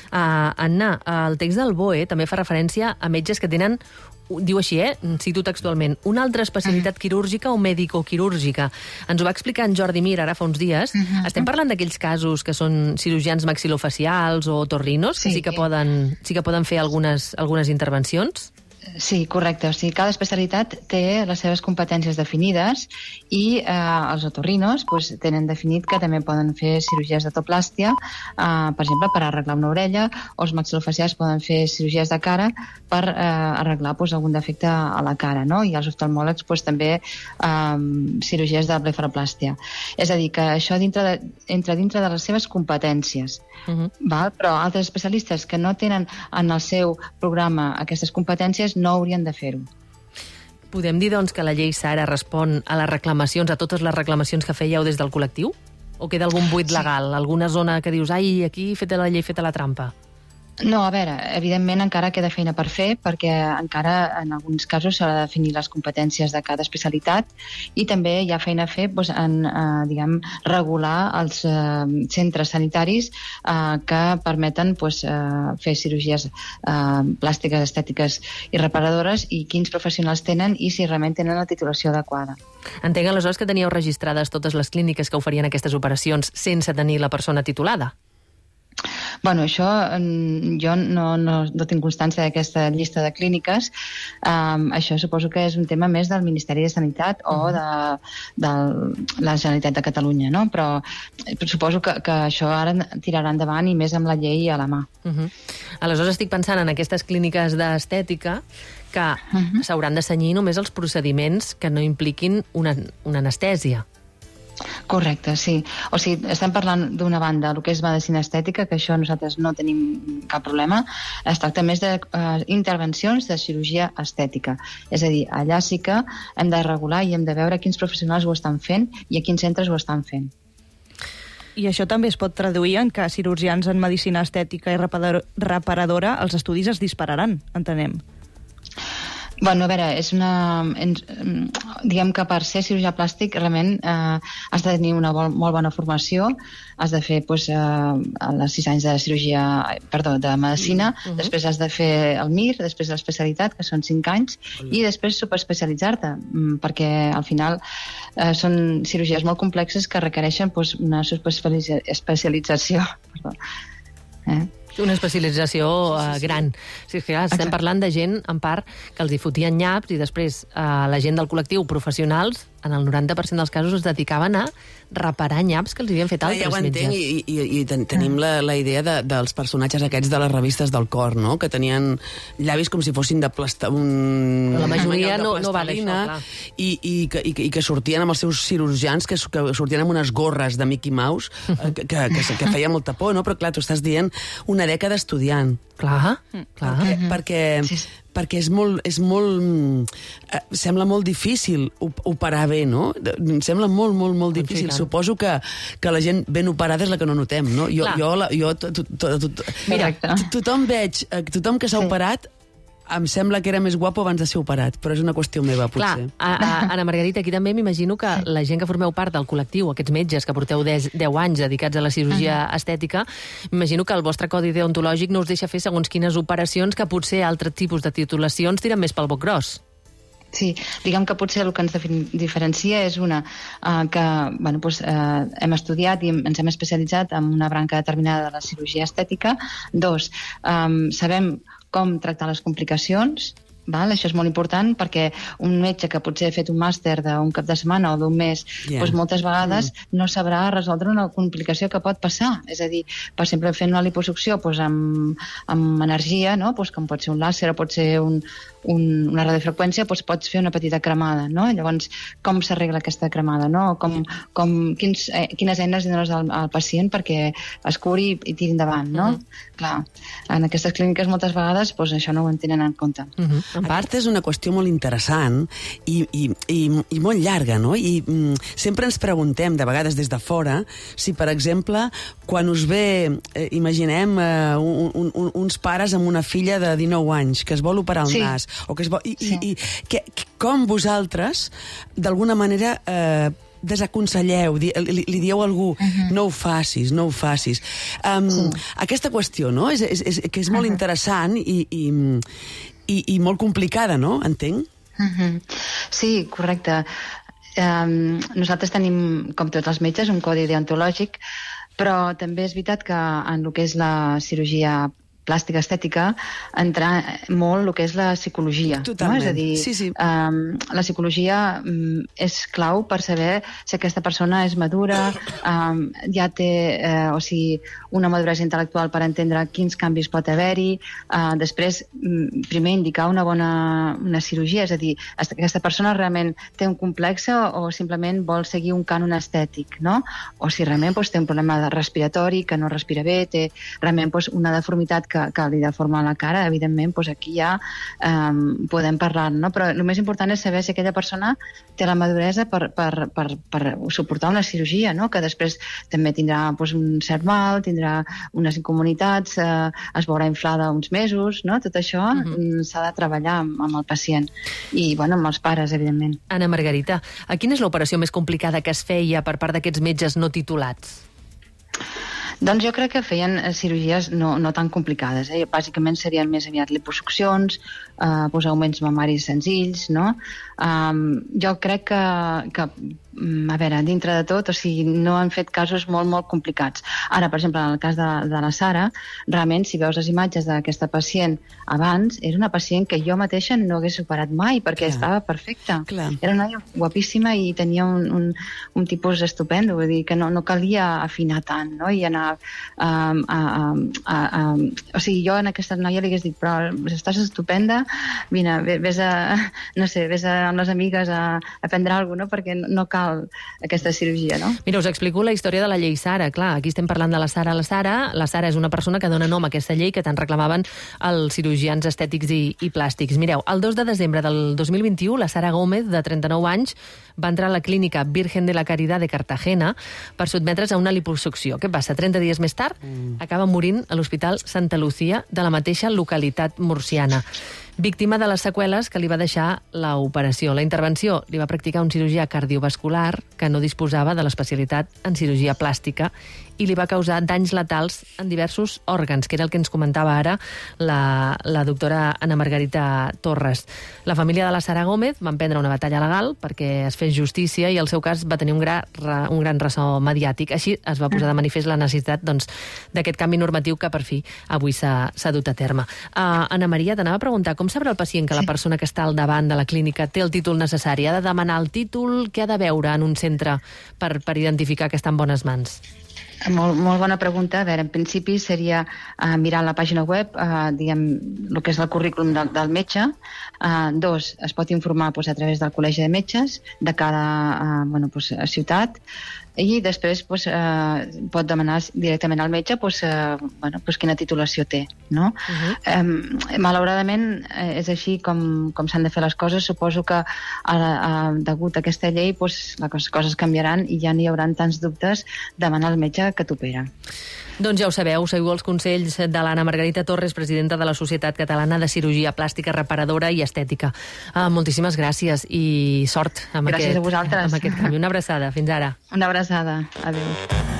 Anna, el text del BOE també fa referència a metges que tenen, diu així, cito textualment, una altra especialitat quirúrgica o medicoquirúrgica. Ens ho va explicar en Jordi Mir ara fa uns dies. Estem parlant d'aquells casos que són cirurgians maxilofacials o otorrinos, que sí que poden fer algunes intervencions? Sí, correcte. O sigui, cada especialitat té les seves competències definides i els otorrinos tenen definit que també poden fer cirurgies d'atoplàstia, per exemple, per arreglar una orella, o els maxilofacials poden fer cirurgies de cara per arreglar algun defecte a la cara, no? I els oftalmòlegs també cirurgies de blefaroplàstia. És a dir, que això entra dintre de les seves competències. Però altres especialistes que no tenen en el seu programa aquestes competències no haurien de fer-ho. Podem dir, doncs, que la llei Sara respon a les reclamacions, a totes les reclamacions que fèieu des del col·lectiu? O queda algun buit legal? Alguna zona que dius, ai, aquí feta la llei, feta la trampa? No, a veure, evidentment encara queda feina per fer, perquè encara en alguns casos s'ha de definir les competències de cada especialitat i també hi ha feina a fer en regular els centres sanitaris que permeten fer cirurgies plàstiques, estètiques i reparadores, i quins professionals tenen i si realment tenen la titulació adequada. Entenc aleshores que teníeu registrades totes les clíniques que oferien aquestes operacions sense tenir la persona titulada? Bueno, això jo no tinc constància d'aquesta llista de clíniques. Això suposo que és un tema més del Ministeri de Sanitat o de la Generalitat de Catalunya, no? Però suposo que això ara tirarà endavant i més amb la llei a la mà. Aleshores estic pensant en aquestes clíniques d'estètica que s'hauran de cenyir només els procediments que no impliquin una anestèsia. Correcte, sí. O sigui, estem parlant d'una banda, el que és medicina estètica, que això nosaltres no tenim cap problema. Es tracta més d'intervencions de cirurgia estètica. És a dir, allà sí que hem de regular i hem de veure quins professionals ho estan fent i a quins centres ho estan fent. I això també es pot traduir en que cirurgians en medicina estètica i reparadora els estudis es dispararan, entenem. Bueno, a veure, diguem que per ser cirurgià plàstic realment has de tenir una molt bona formació, has de fer els 6 anys de medicina, després has de fer el MIR, després l'especialitat, que són 5 anys, i després subespecialitzar-te, perquè al final són cirurgies molt complexes que requereixen una subespecialització. Una especialització gran. Sí, clar, estem parlant de gent, en part, que els hi fotien nyaps i després la gent del col·lectiu, professionals, en el 90% dels casos es dedicaven a reparar nyaps que els havien fet altres metges. I tenim la idea dels personatges aquests de les revistes del cor, no? Que tenien llavis com si fossin de plastilina. La majoria no va d'això, clar. I que sortien amb els seus cirurgians, que sortien amb unes gorres de Mickey Mouse, que feia molta por, no? Però clar, tu estàs dient una dècada estudiant. Clar. Perquè és molt sembla molt difícil operar bé, no? Sembla molt difícil. Suposo que la gent ben operada és la que no notem, no? Tothom que s'ha operat em sembla que era més guapo abans de ser operat, però és una qüestió meva, potser. Clar, Anna Margarita, aquí també m'imagino que la gent que formeu part del col·lectiu, aquests metges que porteu 10 anys dedicats a la cirurgia estètica, m'imagino que el vostre codi deontològic no us deixa fer segons quines operacions que potser altres tipus de titulacions tiren més pel boc gros. Sí, diguem que potser el que ens diferencia és que hem estudiat i ens hem especialitzat en una branca determinada de la cirurgia estètica. 2, sabem com tractar les complicacions, això és molt important, perquè un metge que potser ha fet un màster d'un cap de setmana o d'un mes, moltes vegades no sabrà resoldre una complicació que pot passar. És a dir, per exemple, fent una liposucció amb energia, com pot ser un làser o pot ser una radiofreqüència, pots fer una petita cremada, no? Llavors, com s'arregla aquesta cremada, no? Quines eines dones al pacient perquè es curi i tiri endavant, no? Clar, en aquestes clíniques moltes vegades això no ho en tenen en compte. A part, és una qüestió molt interessant i molt llarga, no? I sempre ens preguntem, de vegades des de fora, si, per exemple, quan us ve, imaginem, uns pares amb una filla de 19 anys que es vol operar el nas, o que es vol... com vosaltres, d'alguna manera, desaconselleu, li dieu a algú, no ho facis, no ho facis. Aquesta qüestió, no?, que és molt interessant i molt complicada, no?, entenc? Sí, correcte. Nosaltres tenim, com tots els metges, un codi deontològic, però també és veritat que en el que és la cirurgia plàstica estètica entra molt el que és la psicologia. Totalment. No? És a dir, la psicologia és clau per saber si aquesta persona és madura, ja té una maduresa intel·lectual per entendre quins canvis pot haver-hi. Després, primer indicar una cirurgia, és a dir, aquesta persona realment té un complex o simplement vol seguir un cànon estètic, no? O si realment té un problema respiratori, que no respira bé, té realment una deformitat que li deforma la cara, evidentment, aquí ja podem parlar, no? Però el més important és saber si aquella persona té la maduresa per suportar una cirurgia, no? Que després també tindrà un cert mal, tindrà unes incomunitats, es veurà inflada uns mesos, no? Tot això s'ha de treballar amb el pacient i, amb els pares, evidentment. Anna Margarita, quina és l'operació més complicada que es feia per part d'aquests metges no titulats? Doncs jo crec que feien cirurgies no tan complicades. Bàsicament serien més aviat liposuccions, augments mamaris senzills, no? Jo crec que a veure, dintre de tot, no han fet casos molt, molt complicats. Ara, per exemple, en el cas de la Sara, realment, si veus les imatges d'aquesta pacient abans, era una pacient que jo mateixa no hagués operat mai, perquè estava perfecta. Era una noia guapíssima i tenia un tipus estupendo, vull dir que no calia afinar tant, no? I anar jo en aquesta noia li hagués dit, però estàs estupenda, vine, vés amb les amigues a prendre alguna cosa, perquè no cal aquesta cirurgia, no? Mira, us explico la història de la llei Sara. Clar, aquí estem parlant de la Sara. La Sara és una persona que dona nom a aquesta llei que tant reclamaven els cirurgians estètics i plàstics. Mireu, el 2 de desembre del 2021, la Sara Gómez, de 39 anys, va entrar a la clínica Virgen de la Caridad de Cartagena per sotmetre's a una liposucció. Què passa? 30 dies més tard, acaba morint a l'Hospital Santa Lucía de la mateixa localitat murciana, víctima de les seqüeles que li va deixar l'operació. La intervenció li va practicar un cirurgià cardiovascular que no disposava de l'especialitat en cirurgia plàstica i li va causar danys letals en diversos òrgans, que era el que ens comentava ara la doctora Anna Margarita Torres. La família de la Sara Gómez va emprendre una batalla legal perquè es fes justícia i el seu cas va tenir un gran ressò mediàtic. Així es va posar de manifest la necessitat d'aquest canvi normatiu que per fi avui s'ha dut a terme. Anna Maria, t'anava a preguntar, com sabrà el pacient que la persona que està al davant de la clínica té el títol necessari? Ha de demanar el títol? Què ha de veure en un centre per identificar que està en bones mans? Molt bona pregunta. A veure, en principi seria mirar la pàgina web, el que és el currículum del metge. 2, es pot informar a través del Col·legi de Metges de cada ciutat, i després pot demanar directament al metge quina titulació té, no? Malauradament és així com s'han de fer les coses. Suposo que degut a aquesta llei les coses canviaran i ja no hi haurà tants dubtes demanar al metge que t'opera. Doncs ja ho sabeu, seguiu els consells de l'Anna Margarita Torres, presidenta de la Societat Catalana de Cirurgia Plàstica Reparadora i Estètica. Moltíssimes gràcies i sort amb gràcies a vosaltres. Amb aquest canvi. Una abraçada. Fins ara. Una abraçada. Adéu.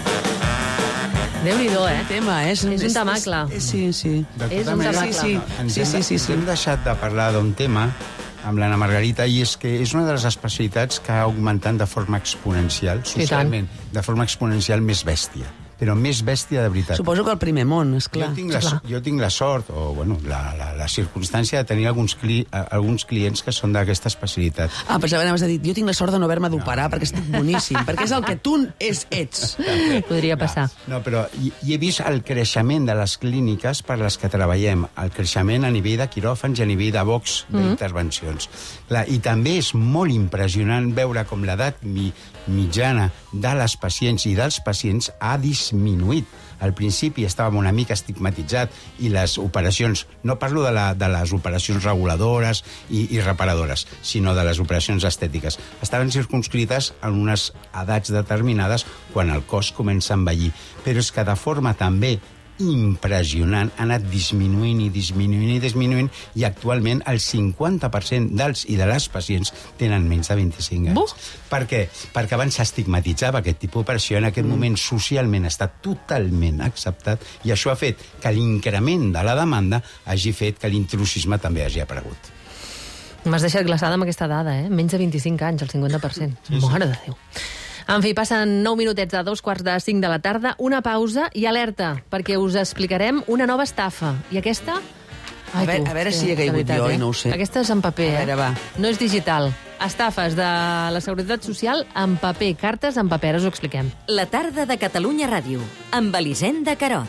Déu-n'hi-do, tema, és un temacle. Sí. És un temacle. Hem deixat de parlar d'un tema amb l'Anna Margarita, i és que és una de les especialitats que ha augmentat de forma exponencial, socialment, de forma exponencial més bèstia. Però més bèstia de veritat. Suposo que al primer món, esclar. Jo tinc la sort, o la circumstància de tenir alguns clients que són d'aquesta especialitat. Pensava que anaves a dir, jo tinc la sort de no haver-me d'operar perquè estic boníssim, perquè és el que tu ets. Podria passar. No, però he vist el creixement de les clíniques per les que treballem, el creixement a nivell de quiròfans i a nivell de box d'intervencions. I també és molt impressionant veure com l'edat mitjana de les pacients i dels pacients ha disminuït. Al principi estàvem una mica estigmatitzat i les operacions, no parlo de les operacions reguladores i reparadores, sinó de les operacions estètiques, estaven circunscrites en unes edats determinades quan el cos comença a envellir. Però és que de forma també impressionant, ha anat disminuint i actualment el 50% dels i de les pacients tenen menys de 25 anys. Per què? Perquè abans s'estigmatitzava aquest tipus d'operació, en aquest moment socialment està totalment acceptat i això ha fet que l'increment de la demanda hagi fet que l'intrusisme també hagi aparegut. M'has deixat glaçada amb aquesta dada, eh? Menys de 25 anys, el 50%. Sí. Mare de Déu. En fi, passen 9 minutets a 2:45 de la tarda, una pausa i alerta, perquè us explicarem una nova estafa. I aquesta... A veure si hi ha caigut jo i no ho sé. Aquesta és en paper, A veure, va. No és digital. Estafes de la Seguretat Social en paper, cartes en paper, us ho expliquem. La tarda de Catalunya Ràdio, amb Elisenda Carot.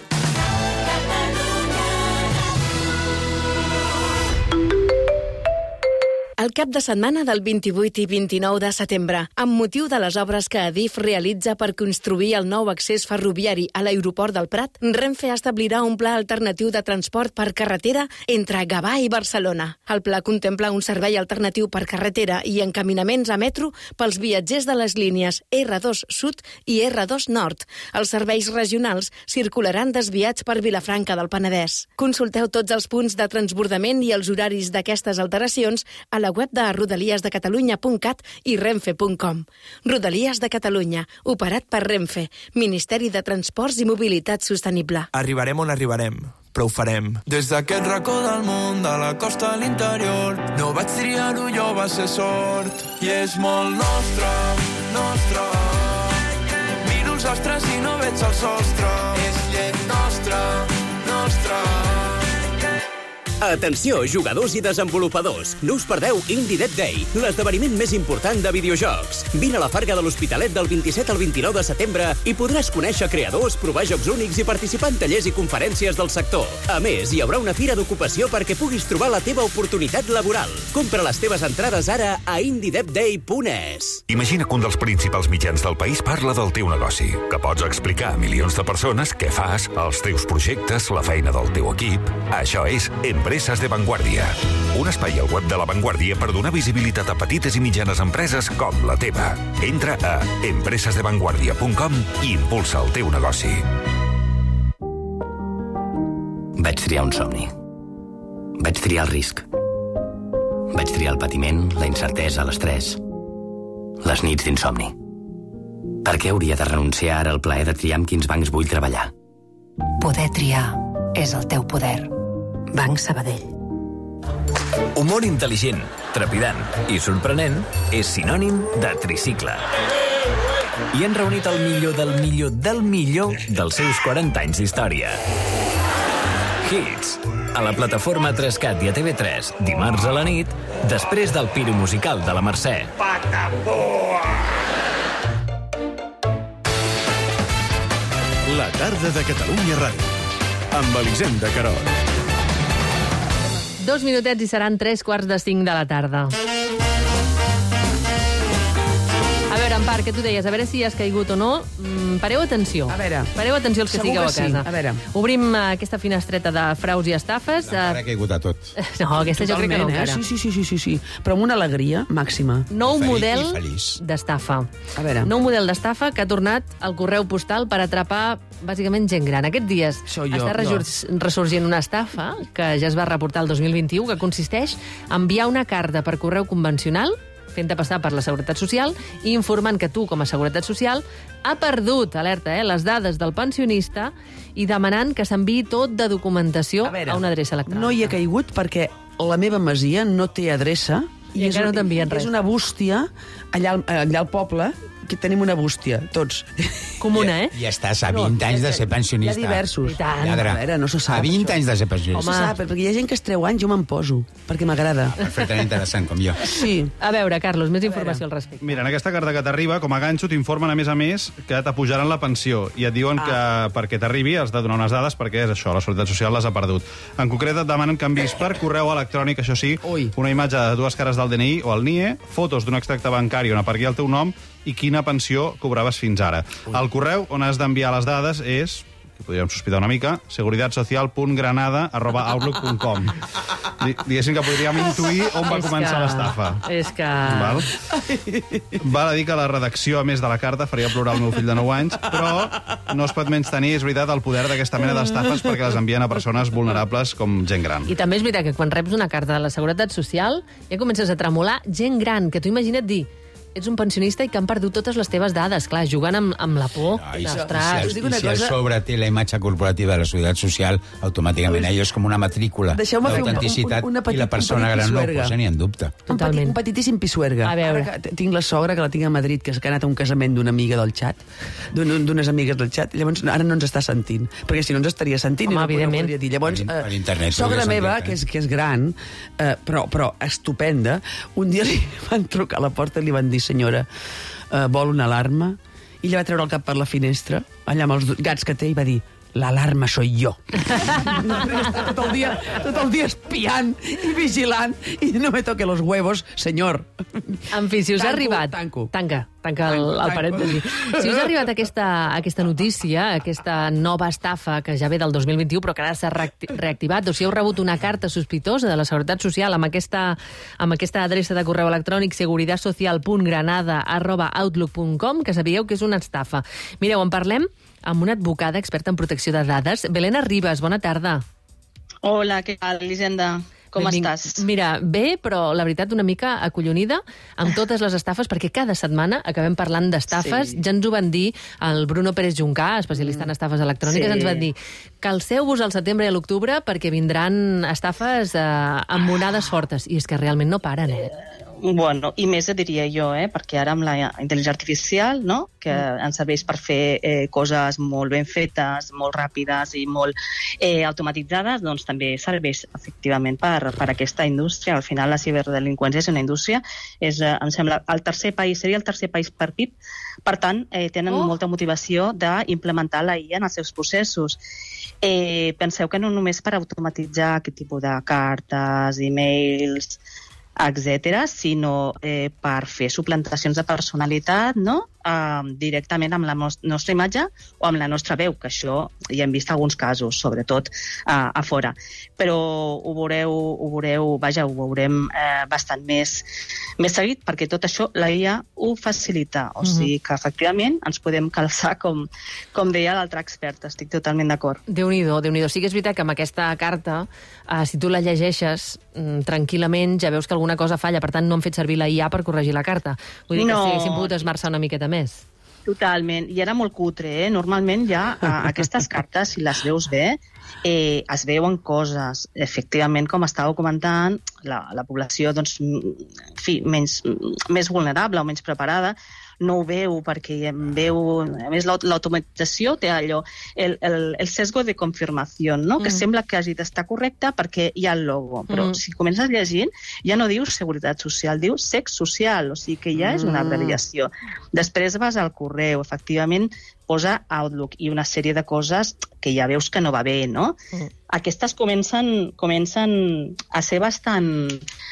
El cap de setmana del 28 i 29 de setembre, amb motiu de les obres que Adif realitza per construir el nou accés ferroviari a l'aeroport del Prat, Renfe establirà un pla alternatiu de transport per carretera entre Gavà i Barcelona. El pla contempla un servei alternatiu per carretera i encaminaments a metro pels viatgers de les línies R2 Sud i R2 Nord. Els serveis regionals circularan desviats per Vilafranca del Penedès. Consulteu tots els punts de transbordament i els horaris d'aquestes alteracions a la web de rodaliesdecatalunya.cat i renfe.com. Rodalies de Catalunya, operat per Renfe, Ministeri de Transports i Mobilitat Sostenible. Arribarem on arribarem, però ho farem. Des d'aquest racó del món, de la costa a l'interior, no vaig triar-ho jo, va ser sort. I és molt nostre, nostre. Miro els astres i no veig el sostre. És llet nostra, nostra. Atenció, jugadors i desenvolupadors. No us perdeu Indie Dev Day, l'esdeveniment més important de videojocs. Vine a la Farga de l'Hospitalet del 27 al 29 de setembre i podràs conèixer creadors, provar jocs únics i participar en tallers i conferències del sector. A més, hi haurà una fira d'ocupació perquè puguis trobar la teva oportunitat laboral. Compra les teves entrades ara a indiedevday.es. Imagina que un dels principals mitjans del país parla del teu negoci, que pots explicar a milions de persones què fas, els teus projectes, la feina del teu equip. Això és Empreses de Vanguardia. Un espai al web de La Vanguardia per donar visibilitat a petites i mitjanes empreses com la teva. Entra a empresesdevanguardia.com i impulsa el teu negoci. Vaig triar un somni. Vaig triar el risc. Vaig triar el patiment, la incertesa, l'estrès. Les nits d'insomni. Per què hauria de renunciar ara al plaer de triar amb quins bancs vull treballar? Poder triar és el teu poder. Banc Sabadell. Humor intel·ligent, trepidant i sorprenent és sinònim de tricicle. I han reunit el millor del millor del millor dels seus 40 anys d'història. Hits, a la plataforma 3CAT i a TV3, dimarts a la nit, després del Piro musical de la Mercè. La tarda de Catalunya Ràdio, amb Elisenda Carot. 2 minutets i seran 3:45 de la tarda. A veure, Empar, què tu deies? A veure si has caigut o no. Pareu atenció. A veure. Pareu atenció els que Segur estigueu que a casa. sí. A veure. Obrim aquesta finestreta de fraus i estafes. Encara ha caigut a tot. No, aquesta jo crec que no encara. Sí. Però amb una alegria màxima. Nou Feliç model i feliç. d'estafa. A veure. Nou model d'estafa que ha tornat al correu postal per atrapar bàsicament gent gran. Aquests dies està ressorgint una estafa que ja es va reportar el 2021 que consisteix en enviar una carta per correu convencional fent-te passar per la Seguretat Social i informant que tu, com a Seguretat Social, ha perdut, alerta, les dades del pensionista i demanant que s'enviï tot de documentació a una adreça electrònica. No hi he caigut perquè la meva masia no té adreça i encara no t'envien res. És una bústia allà al poble, que tenim una bústia, tots. Comuna, I estàs a 20 anys de ser pensionista. Hi ha diversos. Lladre. A veure, no se sap. A 20 anys de ser No pensionista. se sap, perquè hi ha gent que es treu anys, jo me'n poso, perquè m'agrada. Perfectament interessant, com jo. Sí. A veure, Carlos, més informació al respecte. Mira, en aquesta carta que t'arriba, com a ganxo, t'informen, a més, que t'apujaran la pensió i et diuen que perquè t'arribi has de donar unes dades perquè és això, la Seguretat Social les ha perdut. En concret, et demanen que enviïs per correu electrònic, això sí, una imatge de 2 cares del DNI o el NIE, fotos d'un extracte bancari on aparegui el teu nom i quina pensió cobraves fins ara. El correu on has d'enviar les dades és que podríem sospitar una mica, seguridadsocial.granada@outlook.com. Diguéssim que podríem intuir on va començar l'estafa. És que... Val a dir que la redacció, a més de la carta, faria plorar el meu fill de 9 anys, però no es pot menys tenir, és veritat, el poder d'aquesta mena d'estafes perquè les envien a persones vulnerables com gent gran. I també és veritat que quan reps una carta de la Seguretat Social ja comences a tremolar gent gran, que tu imagina't dir ets un pensionista i que han perdut totes les teves dades. Clar, jugant amb la por. I si el sobre té la imatge corporativa de la Seguretat Social, automàticament allò és com una matrícula d'autenticitat i la persona gran no ho posa ni en dubte. Totalment. Un petitíssim pisuerga. A veure. Ara que tinc la sogra, que la tinc a Madrid, que ha anat a un casament d'una amiga del xat, d'unes amigues del xat, llavors ara no ens està sentint, perquè si no ens estaria sentint. Home, evidentment. Llavors, per internet, sogra meva, que és gran, però estupenda, un dia li van trucar a la porta i li van dir: senyora, vol una alarma? I ella va treure el cap per la finestra, allà amb els gats que té, i va dir: l'alarma soy yo. Tot el dia espiant i vigilant, i no me toque los huevos, senyor. En fi, si us ha arribat... Tanca el parèntesi. Si us ha arribat aquesta notícia, aquesta nova estafa que ja ve del 2021 però que ara s'ha reactivat, o si heu rebut una carta sospitosa de la Seguretat Social amb aquesta adreça de correu electrònic seguridadsocial.granada@outlook.com, que sapigueu que és una estafa. Mireu, en parlem amb una advocada experta en protecció de dades. Belén Arribas, bona tarda. Hola, què tal, Elisenda? Com estàs? Mira, bé, però la veritat una mica acollonida amb totes les estafes, perquè cada setmana acabem parlant d'estafes. Ja ens ho van dir el Bruno Pérez Juncà, especialista en estafes electròniques, ens van dir: calceu-vos al setembre i a l'octubre perquè vindran estafes amb onades fortes. I és que realment no paren, Bueno, i més diria jo, perquè ara amb la intel·ligència artificial, no?, que ens serveix per fer coses molt ben fetes, molt ràpides i molt automatitzades, doncs també serveix efectivament per aquesta indústria. Al final la ciberdelinqüència és una indústria, em sembla, seria el tercer país per PIB, per tant, tenen molta motivació d'implementar la IA en els seus processos. Penseu que no només per automatitzar aquest tipus de cartes, e-mails, etcètera, sinó per fer suplantacions de personalitat, no?, directament amb la nostra imatge o amb la nostra veu, que això ja hem vist alguns casos, sobretot a fora. Però ho veurem bastant més seguit, perquè tot això la IA ho facilita. O sigui que, efectivament, ens podem calçar, com deia l'altre expert. Estic totalment d'acord. Déu-n'hi-do, Déu-n'hi-do. Sí que és veritat que amb aquesta carta, si tu la llegeixes tranquil·lament, ja veus que alguna cosa falla. Per tant, no han fet servir la IA per corregir la carta. Vull dir que si haguéssim pogut esmerçar una miqueta més. Totalment. I era molt cutre, Normalment ja aquestes cartes, si les veus bé, es veuen coses. Efectivament, com estàveu comentant, la població, doncs, en fi, més vulnerable o menys preparada, no ho veu perquè veu... A més, l'automatització té allò, el sesgo de confirmació, no?, que sembla que hagi d'estar correcte perquè hi ha el logo. Però si comences llegint, ja no dius Seguretat Social, dius Sex Social, o sigui que ja és una abreviació. Després vas al correu, efectivament, posa Outlook i una sèrie de coses que ja veus que no va bé, no? Aquestes comencen a ser bastant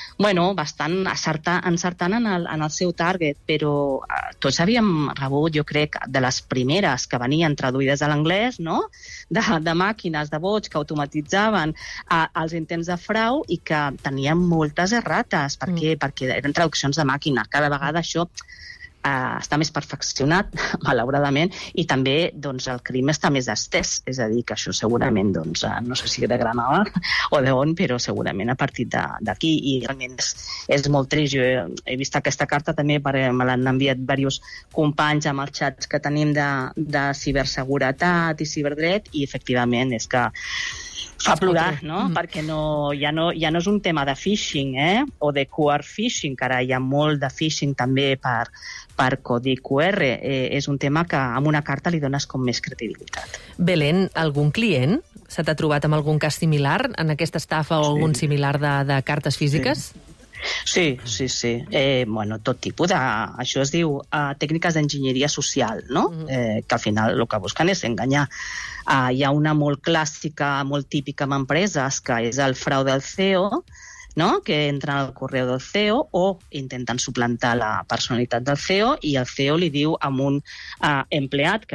encertant en el seu target, però tots havíem rebut, jo crec, de les primeres que venien traduïdes a l'anglès, no?, de màquines, de bots que automatitzaven els intents de frau i que tenien moltes errates. Per què? Perquè eren traduccions de màquina. Cada vegada això està més perfeccionat, malauradament, i també doncs, el crim està més estès. És a dir, que això segurament, doncs, no sé si de Granada o d'on, però segurament a partir d'aquí. I realment és molt trist. Jo he vist aquesta carta també, me l'han enviat diversos companys amb els xats que tenim de ciberseguretat i ciberdret, i efectivament és que fa plorar, no? Perquè ja no és un tema de phishing, o de QR phishing, que ara hi ha molt de phishing també per codi QR. És un tema que amb una carta li dones com més credibilitat. Belén, algun client se t'ha trobat amb algun cas similar en aquesta estafa o algun similar de cartes físiques? Sí. Tot tipus això es diu tècniques d'enginyeria social, no? Que al final el que busquen és enganyar. Hi ha una molt clàssica, molt típica en empreses, que és el frau del CEO, no?, que entren al correu del CEO o intenten suplantar la personalitat del CEO, i el CEO li diu a un empleat, que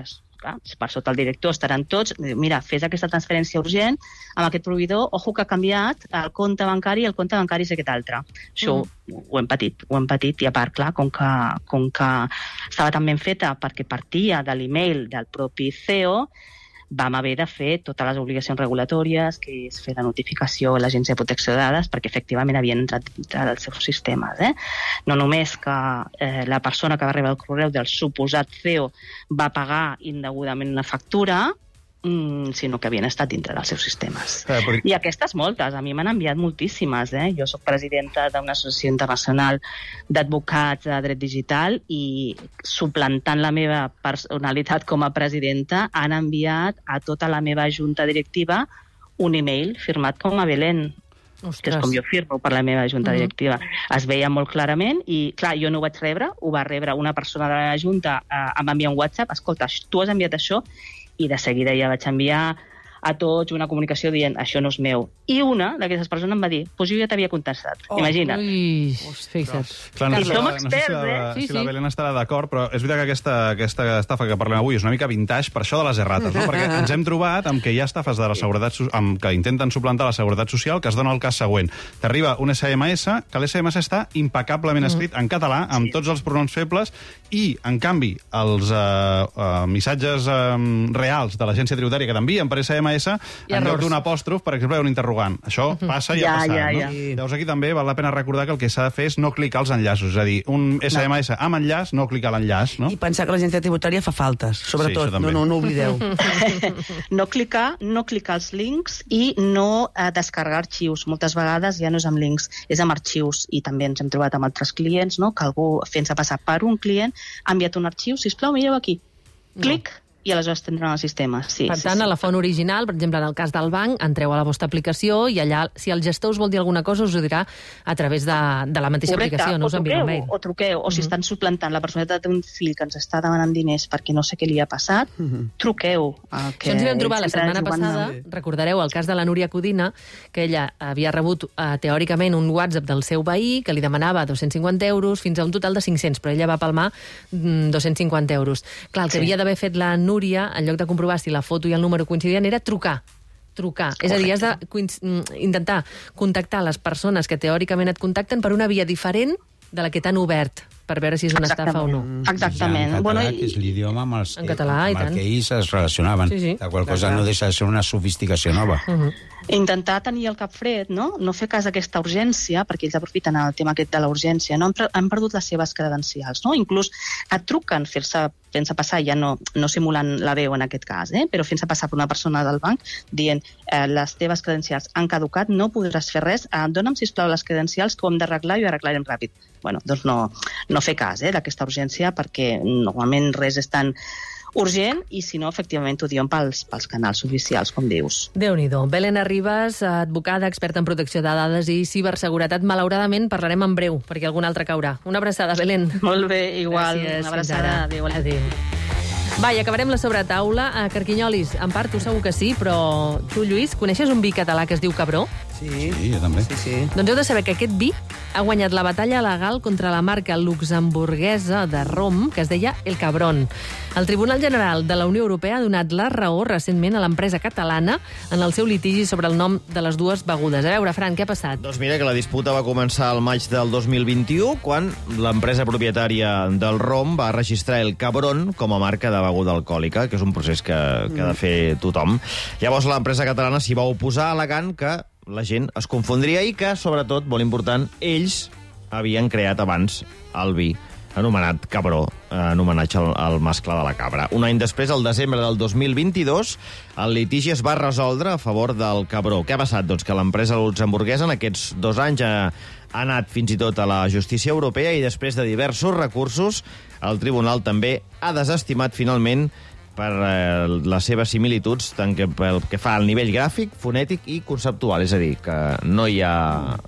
clar, per sota el director estaran tots, mira, fes aquesta transferència urgent amb aquest proveïdor, ojo que ha canviat el compte bancari i el compte bancari és aquest altre. Això ho hem patit, i a part, clar, com que estava tan ben feta perquè partia de l'email del propi CEO, vam haver de fer totes les obligacions regulatòries, que és fer la notificació a l'Agència de Protecció de Dades, perquè efectivament havien entrat dintre dels seus sistemes. No només que la persona que va rebre el correu del suposat CEO va pagar indegudament una factura, sinó que havien estat dintre dels seus sistemes. I aquestes moltes, a mi m'han enviat moltíssimes. Jo soc presidenta d'una associació internacional d'advocats de dret digital i suplantant la meva personalitat com a presidenta han enviat a tota la meva junta directiva un email firmat com a Belén, que és com jo firmo per la meva junta directiva. Es veia molt clarament i, clar, jo no ho vaig rebre, ho va rebre una persona de la junta, em va enviar un WhatsApp, escolta, tu has enviat això, i de seguida ja vaig enviar a tots una comunicació dient això no és meu. I una d'aquestes persones em va dir pues jo ja t'havia contestat. Imagina't. Fixa't. Clar, no sé si la Belén estarà d'acord, però és veritat que aquesta estafa que parlem avui és una mica vintage per això de les errates, no? Perquè ens hem trobat amb que hi ha estafes de la seguretat que intenten suplantar la seguretat social, que es dona el cas següent. T'arriba un SMS, que l'SMS està impecablement escrit en català, amb tots els pronoms febles, i, en canvi, els missatges reals de l'agència tributària que t'envien per SMS, en lloc d'un apòstrof, per exemple, un interrogant. Això passa i ha passat, no? Llavors aquí també val la pena recordar que el que s'ha de fer és no clicar els enllaços, és a dir, un SMS amb enllaç, no clicar l'enllaç, no? I pensar que l'agència tributària fa faltes, sobretot, no oblideu. No clicar els links i no descarregar arxius. Moltes vegades ja no és amb links, és amb arxius, i també ens hem trobat amb altres clients, no? Que algú, fent-se passar per un client, ha enviat un arxiu, sisplau, mireu aquí. Clic, i aleshores tindran el sistema. Per tant, a la font original, per exemple, en el cas del banc, entreu a la vostra aplicació i allà, si el gestor us vol dir alguna cosa, us ho dirà a través de la mateixa aplicació, no us envia un mail. O truqueu, o si estan suplantant la personalitat d'un fill que ens està demanant diners perquè no sé què li ha passat, truqueu. Això ens hi vam trobar la setmana passada, recordareu el cas de la Núria Codina, que ella havia rebut teòricament un WhatsApp del seu veí que li demanava 250 euros fins a un total de 500, però ella va palmar 250 euros. Clar, el que havia d'haver fet la Núria, en lloc de comprovar si la foto i el número coincidien, era trucar. És a dir, has d'intentar contactar les persones que teòricament et contacten per una via diferent de la que t'han obert, per veure si és una estafa o no. Exactament. En català, que és l'idioma amb el que ells es relacionaven. La qual cosa no deixa de ser una sofisticació nova. Intentar tenir el cap fred, no fer cas d'aquesta urgència, perquè ells aprofiten el tema aquest de la urgència, no? Han perdut les seves credencials, no? Inclús et truquen fent-se passar, ja no simulant la veu en aquest cas, però fent-se passar per una persona del banc dient les teves credencials han caducat, no podràs fer res, dona'm, sisplau, les credencials que ho hem d'arreglar i ho arreglarem ràpid. Bueno, doncs no fer cas d'aquesta urgència, perquè normalment res és tan urgent, i si no, efectivament, ho diuen pels canals oficials, com dius. Déu-n'hi-do. Belén Arribas, advocada, experta en protecció de dades i ciberseguretat. Malauradament, parlarem en breu, perquè algun altre caurà. Una abraçada, Belén. Molt bé, igual. Gràcies, una abraçada. Adéu. Va, i acabarem la sobretaula. A Carquinyolis, en part, tu segur que sí, però tu, Lluís, coneixes un vi català que es diu Cabró? Sí, jo també. Doncs heu de saber que aquest vi ha guanyat la batalla legal contra la marca luxemburguesa de rom, que es deia El Cabrón. El Tribunal General de la Unió Europea ha donat la raó recentment a l'empresa catalana en el seu litigi sobre el nom de les dues begudes. A veure, Fran, què ha passat? Doncs mira que la disputa va començar al maig del 2021, quan l'empresa propietària del rom va registrar El Cabrón com a marca de beguda alcohòlica, que és un procés que ha de fer tothom. Llavors l'empresa catalana s'hi va oposar, al·legant que la gent es confondria i que, sobretot, molt important, ells havien creat abans el vi anomenat Cabró, en homenatge al mascle de la cabra. Un any després, al desembre del 2022, el litigi es va resoldre a favor del Cabró. Què ha passat? Doncs que l'empresa luxemburguesa en aquests 2 anys ha anat fins i tot a la justícia europea i després de diversos recursos, el tribunal també ha desestimat finalment per les seves similituds, tant que pel que fa al nivell gràfic, fonètic i conceptual. És a dir, que no hi ha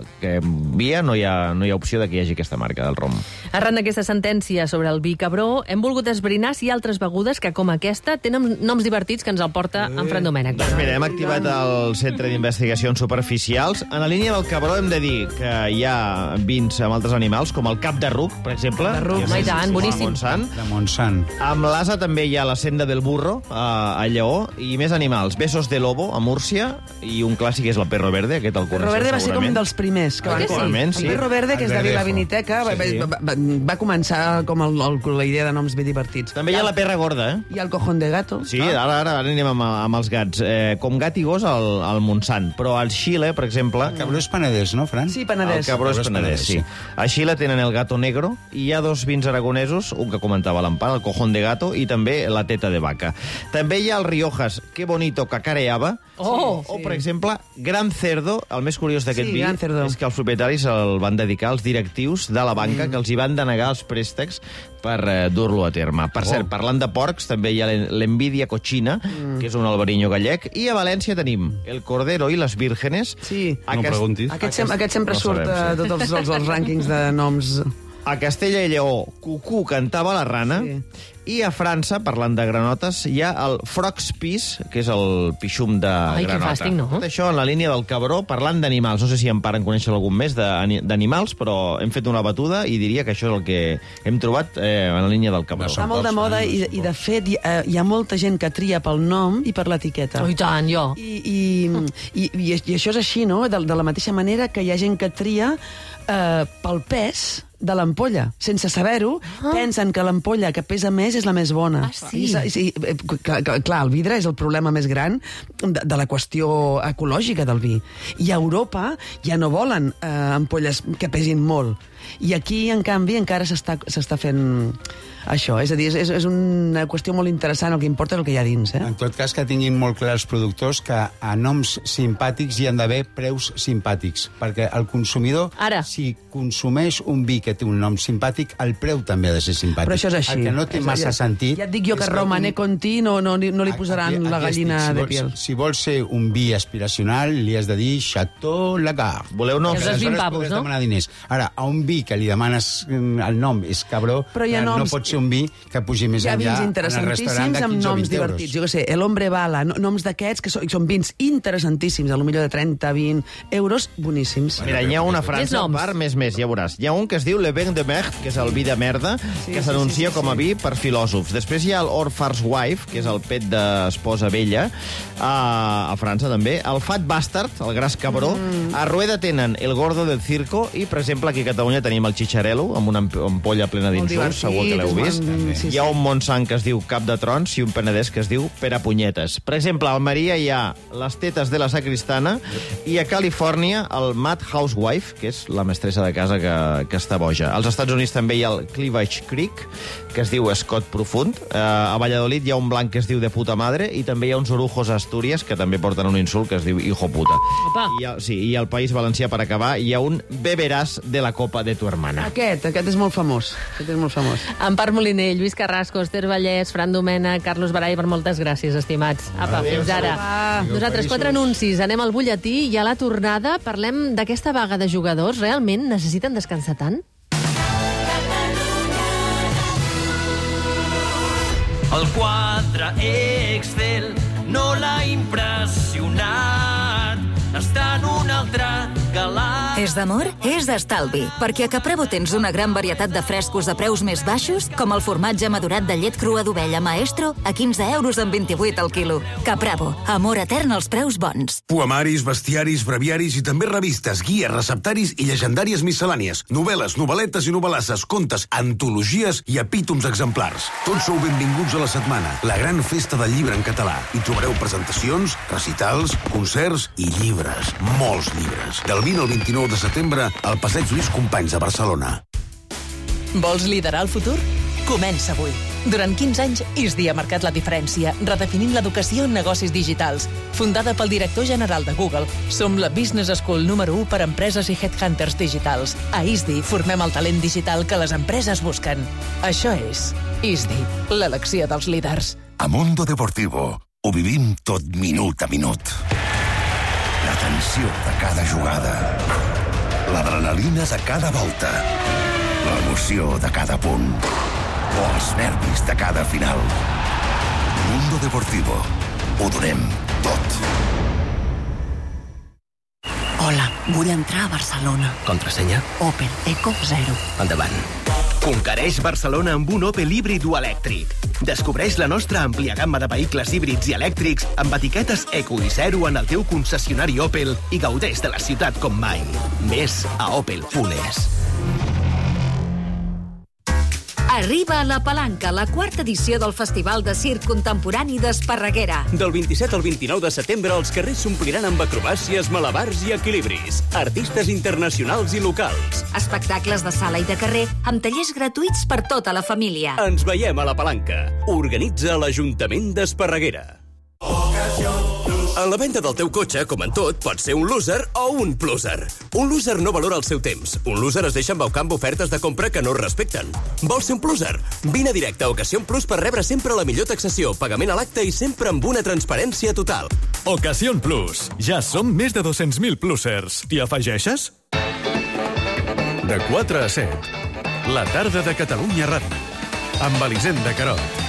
no hi ha opció de que hi hagi aquesta marca del rom. Arran d'aquesta sentència sobre el vi Cabró, hem volgut esbrinar si hi ha altres begudes que, com aquesta, tenen noms divertits que ens el porta en Fran Domènech. Doncs mira, hem activat el Centre d'Investigacions Superficials. En la línia del Cabró hem de dir que hi ha vins amb altres animals, com el cap de ruc, per exemple. De ruc, i tant, boníssim. De Montsant. Amb l'asa també hi ha la senda del del burro, a Lleó, i més animals. Besos de lobo, a Múrcia, i un clàssic és el perro verde, aquest el coneixeu Perro Verde va ser com un segurament. dels primers que van Actualment, sí. El Perro Verde, que és de Vila Viniteca, va començar com la idea de noms ben divertits. També hi ha la perra gorda, eh? I el cojón de gato. Sí, ara anem amb els gats. Com gat i gos al Montsant, però al Xile, per exemple... El cabró és Penedès, no, Fran? Sí, Penedès. El cabró és Penedès, sí. A Xile tenen el gato negro i hi ha dos vins aragonesos, un que comentava l'Empar, el cojón de gato, i també la teta de vaca. També hi ha el Riojas, que bonito cacareava, o, per exemple, Gran Cerdo, el més curiós d'aquest vi, és que els propietaris el van dedicar als directius de la banca que els hi van denegar els préstecs per dur-lo a terme. Per cert, parlant de porcs, també hi ha l'Envidia Cochina, que és un albariño gallec, i a València tenim el Cordero i les Vírgenes. Sí. No preguntis. Aquest sempre surt a tots els rànquings de noms. A Castella i Lleó, Cucú cantava la rana, i a França, parlant de granotes, hi ha el Frogs-Pis, que és el pixum de Ai, granota. que fàstic, no? Tot això en la línia del cabró, parlant d'animals. No sé si en part en conèixer algun més d'animals, però hem fet una batuda i diria que això és el que hem trobat en la línia del cabró. Està molt de moda i de fet, hi ha molta gent que tria pel nom i per l'etiqueta. Oh, i tant, jo. I això és així, no? De la mateixa manera que hi ha gent que tria pel pes de l'ampolla. Sense saber-ho, pensen que l'ampolla que pesa més és la més bona. Clar, el vidre és el problema més gran de la qüestió ecològica del vi. I a Europa ja no volen ampolles que pesin molt. I aquí, en canvi, encara s'està fent això. És a dir, és una qüestió molt interessant. El que importa és el que hi ha dins. En tot cas, que tinguin molt clar els productors que a noms simpàtics hi han d'haver preus simpàtics, perquè el consumidor, si consumeix un vi que té un nom simpàtic, el preu també ha de ser simpàtic. Però això és així. El que no té massa sentit... Ja et dic jo que Romané Conti no li posaran la gallina de piel. Si vols ser un vi aspiracional, li has de dir Chateau Lagarde. Voleu noms? Els 20 pavos, no? Demanar diners. Ara, a un vi que li demanes el nom és cabró, no pot ser un vi que pugi més enllà en el restaurant de 15 o 20 euros. Amb noms divertits. Jo què sé, El Hombre Bala, noms d'aquests que són vins interessantíssims, a lo millor de 30-20 euros, boníssims. Mira, hi ha una França, a part, més, ja veuràs. Hi ha un que es diu Le Vin de Merde, que és el vi de merda, que s'anuncia com a vi per filòsofs. Després hi ha el Orphar's Wife, que és el pet d'esposa vella, a França també. El Fat Bastard, el gras cabró. A Rueda tenen el Gordo del Circo i, per exemple, aquí a Catalunya tenim el Chicharello, amb una ampolla plena d'insults, segur que l'heu vist. Hi ha un Montsant que es diu Cap de Trons i un Penedès que es diu Perapunyetes. Per exemple, a Almeria hi ha les tetes de la sacristana i a Califòrnia el Mad Housewife, que és la mestressa de casa que està boja. Als Estats Units també hi ha el Cleavage Creek, que es diu Scott Profund. A Valladolid hi ha un blanc que es diu De Puta Madre i també hi ha uns orujos a Astúries que també porten un insult que es diu Hijo Puta. I al País Valencià, per acabar, hi ha un Beberàs de la copa de tu hermana. Aquest és molt famós. Empar Moliner, Lluís Carrasco, Esther Vallès, Fran Domènech, Carlos Baray, per moltes gràcies, estimats. Apa, fins ara. Nosaltres 4 anuncis, anem al butlletí i a la tornada parlem d'aquesta vaga de jugadors. Realment necessiten descansar tant? El quadre Excel no l'ha impressionat. Està en un altre galat. És d'amor? És d'estalvi. Perquè a Caprabo tens una gran varietat de frescos a preus més baixos, com el formatge madurat de llet crua d'ovella Maestro a 15 euros amb 28 al quilo. Caprabo, amor etern als preus bons. Poemaris, bestiaris, breviaris i també revistes, guies, receptaris i llegendàries miscel·lànies. Novel·les, novel·letes i novel·lasses, contes, antologies i epítoms exemplars. Tots sou benvinguts a la setmana, la gran festa del llibre en català. Hi trobareu presentacions, recitals, concerts i llibres. Molts llibres. Del 20 al 29 de setembre al Passeig Lluís Companys de Barcelona. Vols liderar el futur? Comença avui. Durant 15 anys, ISDI ha marcat la diferència, redefinint l'educació en negocis digitals. Fundada pel director general de Google, som la Business School número 1 per a empreses i headhunters digitals. A ISDI formem el talent digital que les empreses busquen. Això és ISDI, l'elecció dels líders. A Mundo Deportivo ho vivim tot minut a minut. La tensió de cada jugada, l'adrenalina de cada volta, l'emoció de cada punt o els nervis de cada final. Mundo Deportivo. Ho donem tot. Hola, vull entrar a Barcelona. Contrasenya? Opel Eco 0. Endavant. Conquereix Barcelona amb un Opel híbrid o elèctric. Descobreix la nostra àmplia gamma de vehicles híbrids i elèctrics amb etiquetes Eco i Zero en el teu concessionari Opel i gaudeix de la ciutat com mai. Més a opel.es. Arriba a La Palanca, la quarta edició del Festival de Circ Contemporani d'Esparreguera. Del 27 al 29 de setembre, els carrers s'ompliran amb acrobàcies, malabars i equilibris. Artistes internacionals i locals. Espectacles de sala i de carrer, amb tallers gratuïts per tota la família. Ens veiem a La Palanca. Organitza l'Ajuntament d'Esparreguera. En la venda del teu cotxe, com en tot, pots ser un loser o un pluser. Un loser no valora el seu temps. Un loser es deixa embaucar amb ofertes de compra que no es respecten. Vols ser un pluser? Vine directe a Ocasión Plus per rebre sempre la millor taxació, pagament a l'acte i sempre amb una transparència total. Ocasión Plus. Ja som més de 200.000 plusers. T'hi afegeixes? De 4 a 7. La tarda de Catalunya Ràdio. Amb Elisenda Carot.